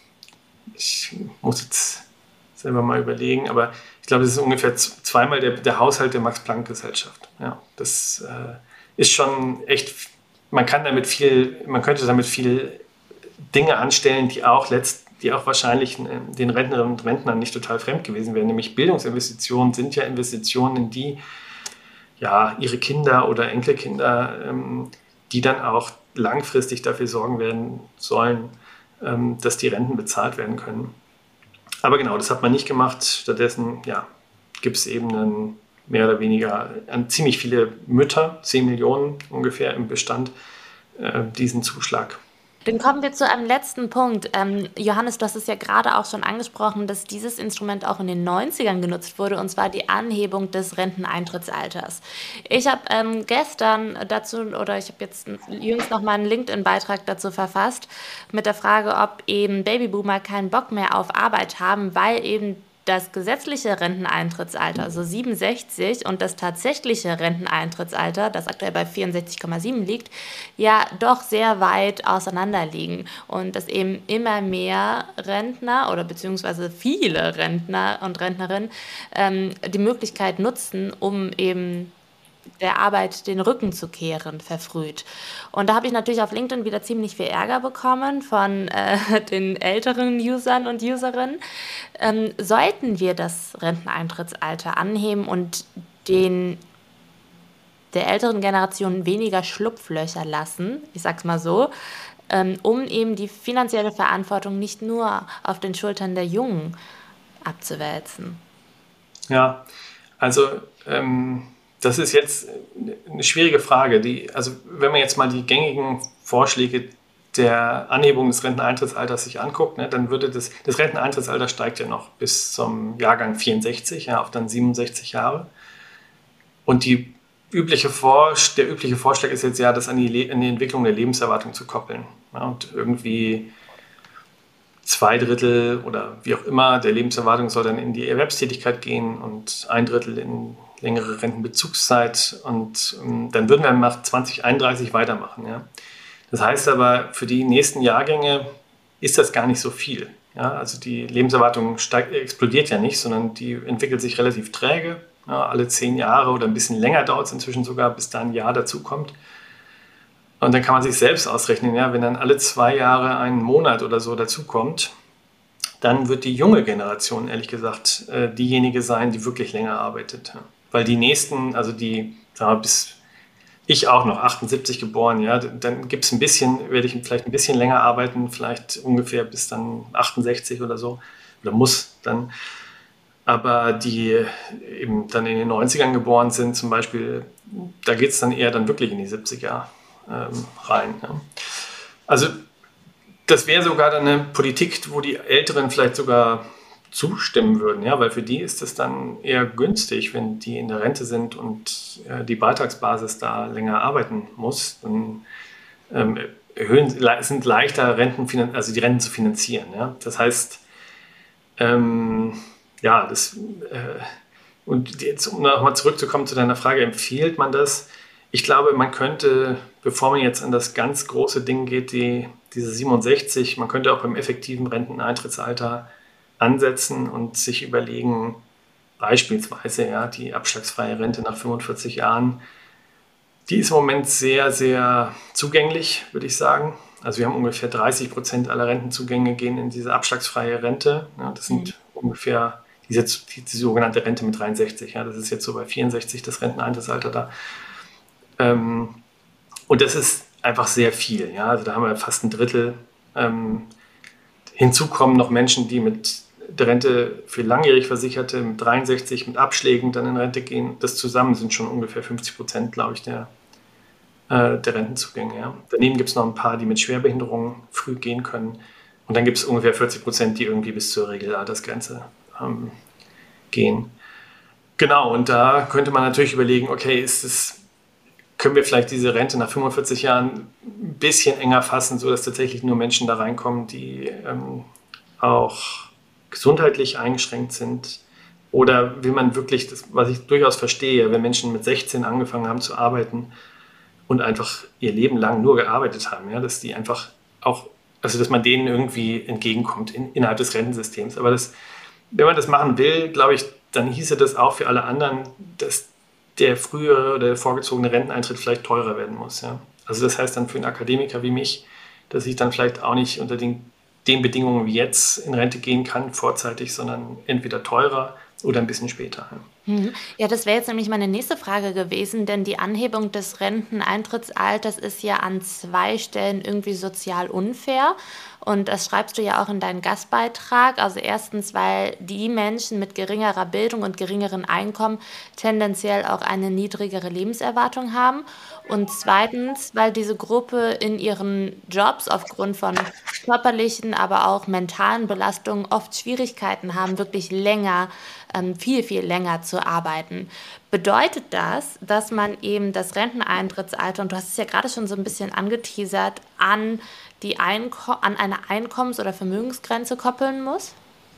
ich muss jetzt selber mal überlegen, aber ich glaube, das ist ungefähr zweimal der, der Haushalt der Max-Planck-Gesellschaft. Ja, das äh, ist schon echt, man kann damit viel, man könnte damit viel Dinge anstellen, die auch letztendlich die auch wahrscheinlich den Rentnerinnen und Rentnern nicht total fremd gewesen wären. Nämlich Bildungsinvestitionen sind ja Investitionen, in die ja, ihre Kinder oder Enkelkinder, ähm, die dann auch langfristig dafür sorgen werden sollen, ähm, dass die Renten bezahlt werden können. Aber genau, das hat man nicht gemacht. Stattdessen ja, gibt es eben einen, mehr oder weniger an ziemlich viele Mütter, zehn Millionen ungefähr im Bestand, äh, diesen Zuschlag. Dann kommen wir zu einem letzten Punkt. Ähm, Johannes, du hast es ja gerade auch schon angesprochen, dass dieses Instrument auch in den neunzigern genutzt wurde, und zwar die Anhebung des Renteneintrittsalters. Ich habe ähm, gestern dazu, oder ich habe jetzt jüngst noch mal einen LinkedIn-Beitrag dazu verfasst, mit der Frage, ob eben Babyboomer keinen Bock mehr auf Arbeit haben, weil eben das gesetzliche Renteneintrittsalter, also siebenundsechzig, und das tatsächliche Renteneintrittsalter, das aktuell bei vierundsechzig Komma sieben liegt, ja doch sehr weit auseinander liegen. Und dass eben immer mehr Rentner oder beziehungsweise viele Rentner und Rentnerinnen ähm, die Möglichkeit nutzen, um eben der Arbeit den Rücken zu kehren, verfrüht. Und da habe ich natürlich auf LinkedIn wieder ziemlich viel Ärger bekommen von äh, den älteren Usern und Userinnen. Ähm, sollten wir das Renteneintrittsalter anheben und den der älteren Generation weniger Schlupflöcher lassen, ich sag's mal so, ähm, um eben die finanzielle Verantwortung nicht nur auf den Schultern der Jungen abzuwälzen? Ja, also ähm das ist jetzt eine schwierige Frage. Die, also wenn man jetzt mal die gängigen Vorschläge der Anhebung des Renteneintrittsalters sich anguckt, ne, dann würde das, das Renteneintrittsalter steigt ja noch bis zum Jahrgang vierundsechzig, ja, auf dann siebenundsechzig Jahre. Und die übliche Vor, der übliche Vorschlag ist jetzt ja, das an die, an die Entwicklung der Lebenserwartung zu koppeln. Ja, und irgendwie zwei Drittel oder wie auch immer der Lebenserwartung soll dann in die Erwerbstätigkeit gehen und ein Drittel in längere Rentenbezugszeit. Und ähm, dann würden wir nach zwanzig einunddreißig weitermachen. Ja. Das heißt aber, für die nächsten Jahrgänge ist das gar nicht so viel. Ja. Also die Lebenserwartung steigt, explodiert ja nicht, sondern die entwickelt sich relativ träge. Ja, alle zehn Jahre oder ein bisschen länger dauert es inzwischen sogar, bis da ein Jahr dazu kommt. Und dann kann man sich selbst ausrechnen, ja, wenn dann alle zwei Jahre ein Monat oder so dazukommt, dann wird die junge Generation, ehrlich gesagt, äh, diejenige sein, die wirklich länger arbeitet. Ja. Weil die nächsten, also die, sagen wir, bis ich auch noch achtundsiebzig geboren, ja, dann gibt es ein bisschen, werde ich vielleicht ein bisschen länger arbeiten, vielleicht ungefähr bis dann achtundsechzig oder so, oder muss dann. Aber die eben dann in den neunzigern geboren sind zum Beispiel, da geht es dann eher dann wirklich in die siebziger ähm, rein. Ja. Also das wäre sogar dann eine Politik, wo die Älteren vielleicht sogar zustimmen würden, ja, weil für die ist es dann eher günstig, wenn die in der Rente sind und äh, die Beitragsbasis da länger arbeiten muss, dann ähm, erhöhen, sind leichter Renten, also die Renten zu finanzieren. Ja. Das heißt, ähm, ja, das, äh, und jetzt, um nochmal zurückzukommen zu deiner Frage, empfiehlt man das? Ich glaube, man könnte, bevor man jetzt an das ganz große Ding geht, die, diese siebenundsechzig, man könnte auch beim effektiven Renteneintrittsalter ansetzen und sich überlegen, beispielsweise ja, die abschlagsfreie Rente nach fünfundvierzig Jahren, die ist im Moment sehr, sehr zugänglich, würde ich sagen. Also wir haben ungefähr dreißig Prozent aller Rentenzugänge gehen in diese abschlagsfreie Rente. Ja, das sind mhm. ungefähr diese, die, die sogenannte Rente mit dreiundsechzig. Ja, das ist jetzt so bei vierundsechzig das Renteneintrittsalter da. Ähm, und das ist einfach sehr viel. Ja? Also da haben wir fast ein Drittel. Ähm, hinzu kommen noch Menschen, die mit der Rente für langjährig Versicherte mit dreiundsechzig mit Abschlägen dann in Rente gehen. Das zusammen sind schon ungefähr fünfzig Prozent, glaube ich, der, äh, der Rentenzugänge. Ja? Daneben gibt es noch ein paar, die mit Schwerbehinderungen früh gehen können. Und dann gibt es ungefähr vierzig Prozent, die irgendwie bis zur Regelaltersgrenze ähm, gehen. Genau, und da könnte man natürlich überlegen, okay, ist es, können wir vielleicht diese Rente nach fünfundvierzig Jahren ein bisschen enger fassen, sodass tatsächlich nur Menschen da reinkommen, die ähm, auch gesundheitlich eingeschränkt sind? Oder will man wirklich, das, was ich durchaus verstehe, wenn Menschen mit sechzehn angefangen haben zu arbeiten und einfach ihr Leben lang nur gearbeitet haben, ja, dass die einfach auch, also dass man denen irgendwie entgegenkommt in, innerhalb des Rentensystems. Aber das, wenn man das machen will, glaube ich, dann hieße das auch für alle anderen, dass der frühere oder der vorgezogene Renteneintritt vielleicht teurer werden muss. Ja. Also das heißt dann für einen Akademiker wie mich, dass ich dann vielleicht auch nicht unter den, den Bedingungen wie jetzt in Rente gehen kann, vorzeitig, sondern entweder teurer oder ein bisschen später. Mhm. Ja, das wäre jetzt nämlich meine nächste Frage gewesen, denn die Anhebung des Renteneintrittsalters ist ja an zwei Stellen irgendwie sozial unfair. Und das schreibst du ja auch in deinem Gastbeitrag. Also erstens, weil die Menschen mit geringerer Bildung und geringeren Einkommen tendenziell auch eine niedrigere Lebenserwartung haben. Und zweitens, weil diese Gruppe in ihren Jobs aufgrund von körperlichen, aber auch mentalen Belastungen oft Schwierigkeiten haben, wirklich länger, ähm, viel, viel länger zu arbeiten. Bedeutet das, dass man eben das Renteneintrittsalter, und du hast es ja gerade schon so ein bisschen angeteasert, an, die Einko- an eine Einkommens- oder Vermögensgrenze koppeln muss?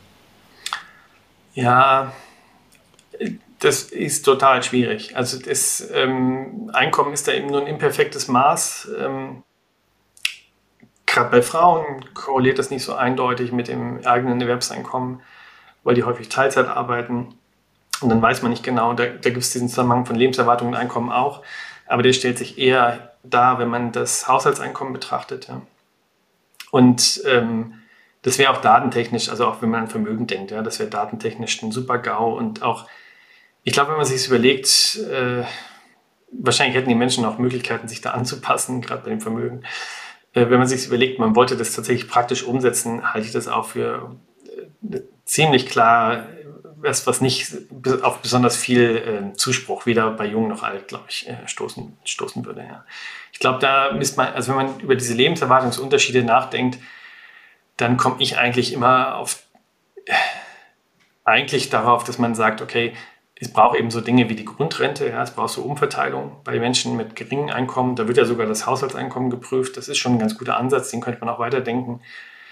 Ja, das ist total schwierig. Also das ähm, Einkommen ist da eben nur ein imperfektes Maß. Ähm, Gerade bei Frauen korreliert das nicht so eindeutig mit dem eigenen Erwerbseinkommen, weil die häufig Teilzeit arbeiten. Und dann weiß man nicht genau, da, da gibt es diesen Zusammenhang von Lebenserwartung und Einkommen auch. Aber der stellt sich eher dar, wenn man das Haushaltseinkommen betrachtet. Ja. Und ähm, das wäre auch datentechnisch, also auch wenn man an Vermögen denkt, ja, das wäre datentechnisch ein super GAU. Und auch, ich glaube, wenn man sich das überlegt, äh, wahrscheinlich hätten die Menschen auch Möglichkeiten, sich da anzupassen, gerade bei dem Vermögen. Äh, wenn man sich das überlegt, man wollte das tatsächlich praktisch umsetzen, halte ich das auch für äh, ziemlich klar, was, was nicht auf besonders viel äh, Zuspruch, weder bei Jung noch Alt, glaube ich, äh, stoßen, stoßen würde. Ja. Ich glaube, da misst man, also wenn man über diese Lebenserwartungsunterschiede nachdenkt, dann komme ich eigentlich immer auf, äh, eigentlich darauf, dass man sagt, okay, es braucht eben so Dinge wie die Grundrente, ja, es braucht so Umverteilung bei Menschen mit geringem Einkommen, da wird ja sogar das Haushaltseinkommen geprüft, das ist schon ein ganz guter Ansatz, den könnte man auch weiterdenken.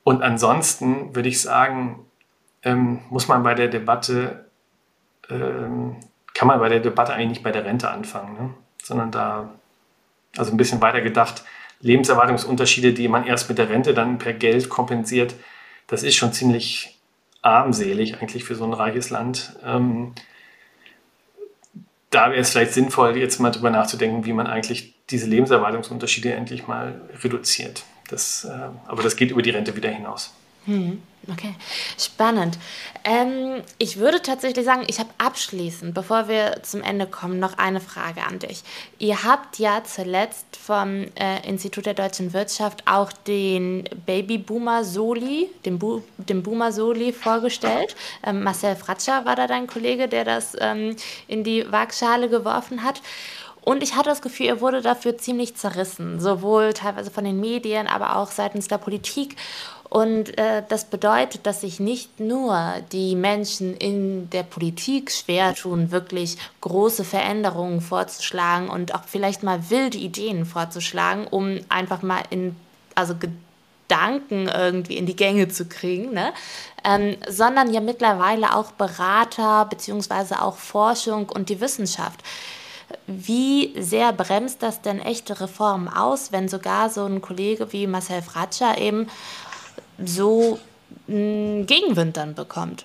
Und ansonsten würde ich sagen, ähm, muss man bei der Debatte, ähm, kann man bei der Debatte eigentlich nicht bei der Rente anfangen, ne? Sondern da, also ein bisschen weiter gedacht, Lebenserwartungsunterschiede, die man erst mit der Rente dann per Geld kompensiert, das ist schon ziemlich armselig eigentlich für so ein reiches Land. Ähm, da wäre es vielleicht sinnvoll, jetzt mal drüber nachzudenken, wie man eigentlich diese Lebenserwartungsunterschiede endlich mal reduziert. Das, äh, aber das geht über die Rente wieder hinaus. Hm, okay, spannend. Ähm, ich würde tatsächlich sagen, ich habe abschließend, bevor wir zum Ende kommen, noch eine Frage an dich. Ihr habt ja zuletzt vom äh, Institut der deutschen Wirtschaft auch den Babyboomer-Soli, den, Bu- den Boomer-Soli vorgestellt. Ähm, Marcel Fratscher war da dein Kollege, der das ähm, in die Waagschale geworfen hat. Und ich hatte das Gefühl, er wurde dafür ziemlich zerrissen, sowohl teilweise von den Medien, aber auch seitens der Politik. Und äh, das bedeutet, dass sich nicht nur die Menschen in der Politik schwer tun, wirklich große Veränderungen vorzuschlagen und auch vielleicht mal wilde Ideen vorzuschlagen, um einfach mal in, also Gedanken irgendwie in die Gänge zu kriegen, ne? Ähm, sondern ja mittlerweile auch Berater beziehungsweise auch Forschung und die Wissenschaft. Wie sehr bremst das denn echte Reformen aus, wenn sogar so ein Kollege wie Marcel Fratscher eben so einen Gegenwind dann bekommt?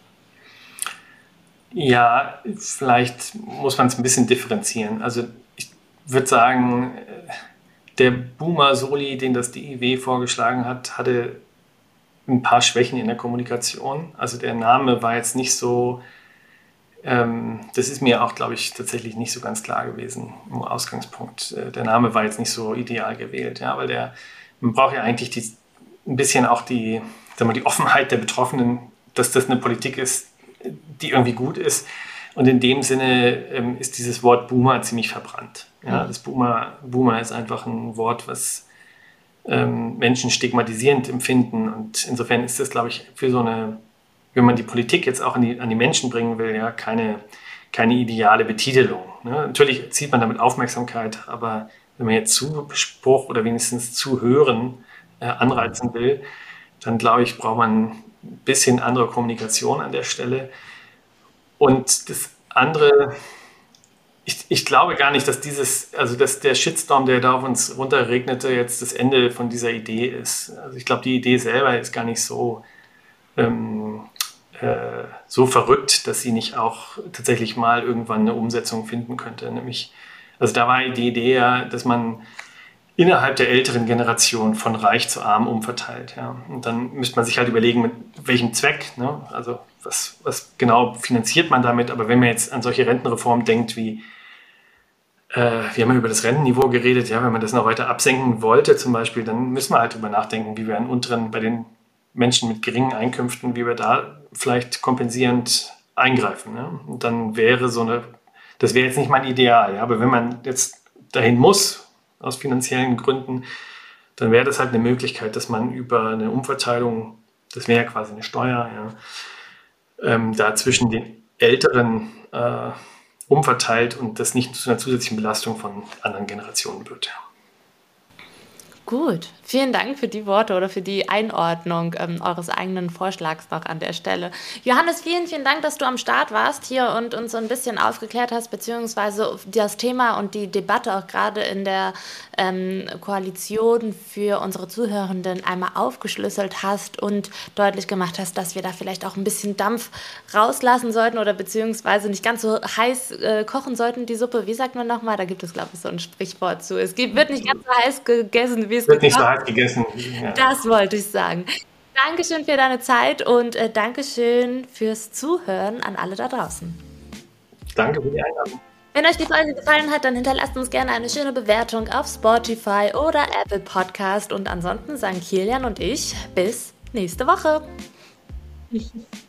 Ja, vielleicht muss man es ein bisschen differenzieren. Also ich würde sagen, der Boomer-Soli, den das D I W vorgeschlagen hat, hatte ein paar Schwächen in der Kommunikation. Also der Name war jetzt nicht so, ähm, das ist mir auch, glaube ich, tatsächlich nicht so ganz klar gewesen im Ausgangspunkt. Äh, Der Name war jetzt nicht so ideal gewählt, ja, weil der, man braucht ja eigentlich die, ein bisschen auch die, sagen wir, die Offenheit der Betroffenen, dass das eine Politik ist, die irgendwie gut ist. Und in dem Sinne ähm, ist dieses Wort Boomer ziemlich verbrannt. Ja, das Boomer, Boomer ist einfach ein Wort, was ähm, Menschen stigmatisierend empfinden. Und insofern ist das, glaube ich, für so eine, wenn man die Politik jetzt auch an die, an die Menschen bringen will, ja, keine, keine ideale Betitelung. Ne? Natürlich zieht man damit Aufmerksamkeit, aber wenn man jetzt Zuspruch oder wenigstens Zuhören äh, anreizen will, dann glaube ich, braucht man ein bisschen andere Kommunikation an der Stelle. Und das andere, ich, ich glaube gar nicht, dass dieses, also dass der Shitstorm, der da auf uns runterregnete, jetzt das Ende von dieser Idee ist. Also ich glaube, die Idee selber ist gar nicht so, ähm, äh, so verrückt, dass sie nicht auch tatsächlich mal irgendwann eine Umsetzung finden könnte. Nämlich, also da war die Idee ja, dass man innerhalb der älteren Generation von reich zu arm umverteilt. Ja. Und dann müsste man sich halt überlegen, mit welchem Zweck, ne? Also was, was genau finanziert man damit. Aber wenn man jetzt an solche Rentenreformen denkt, wie, äh, wir haben ja über das Rentenniveau geredet, ja, wenn man das noch weiter absenken wollte zum Beispiel, dann müssen wir halt drüber nachdenken, wie wir an unteren, bei den Menschen mit geringen Einkünften, wie wir da vielleicht kompensierend eingreifen. Ne? Und dann wäre so eine, das wäre jetzt nicht mein Ideal, ja, aber wenn man jetzt dahin muss, aus finanziellen Gründen, dann wäre das halt eine Möglichkeit, dass man über eine Umverteilung, das wäre ja quasi eine Steuer, ja, ähm, da zwischen den Älteren äh, umverteilt und das nicht zu einer zusätzlichen Belastung von anderen Generationen wird. Gut, vielen Dank für die Worte oder für die Einordnung ähm, eures eigenen Vorschlags noch an der Stelle. Johannes, vielen, vielen Dank, dass du am Start warst hier und uns so ein bisschen aufgeklärt hast, beziehungsweise das Thema und die Debatte auch gerade in der ähm, Koalition für unsere Zuhörenden einmal aufgeschlüsselt hast und deutlich gemacht hast, dass wir da vielleicht auch ein bisschen Dampf rauslassen sollten oder beziehungsweise nicht ganz so heiß äh, kochen sollten, die Suppe. Wie sagt man nochmal? Da gibt es, glaube ich, so ein Sprichwort zu. Es gibt, wird nicht ganz so heiß gegessen, wie es Wird nicht so gekocht. hart gegessen. Ja. Das wollte ich sagen. Dankeschön für deine Zeit und äh, Dankeschön fürs Zuhören an alle da draußen. Danke für die Einladung. Wenn euch die Folge gefallen hat, dann hinterlasst uns gerne eine schöne Bewertung auf Spotify oder Apple Podcast. Und ansonsten sagen Kilian und ich bis nächste Woche.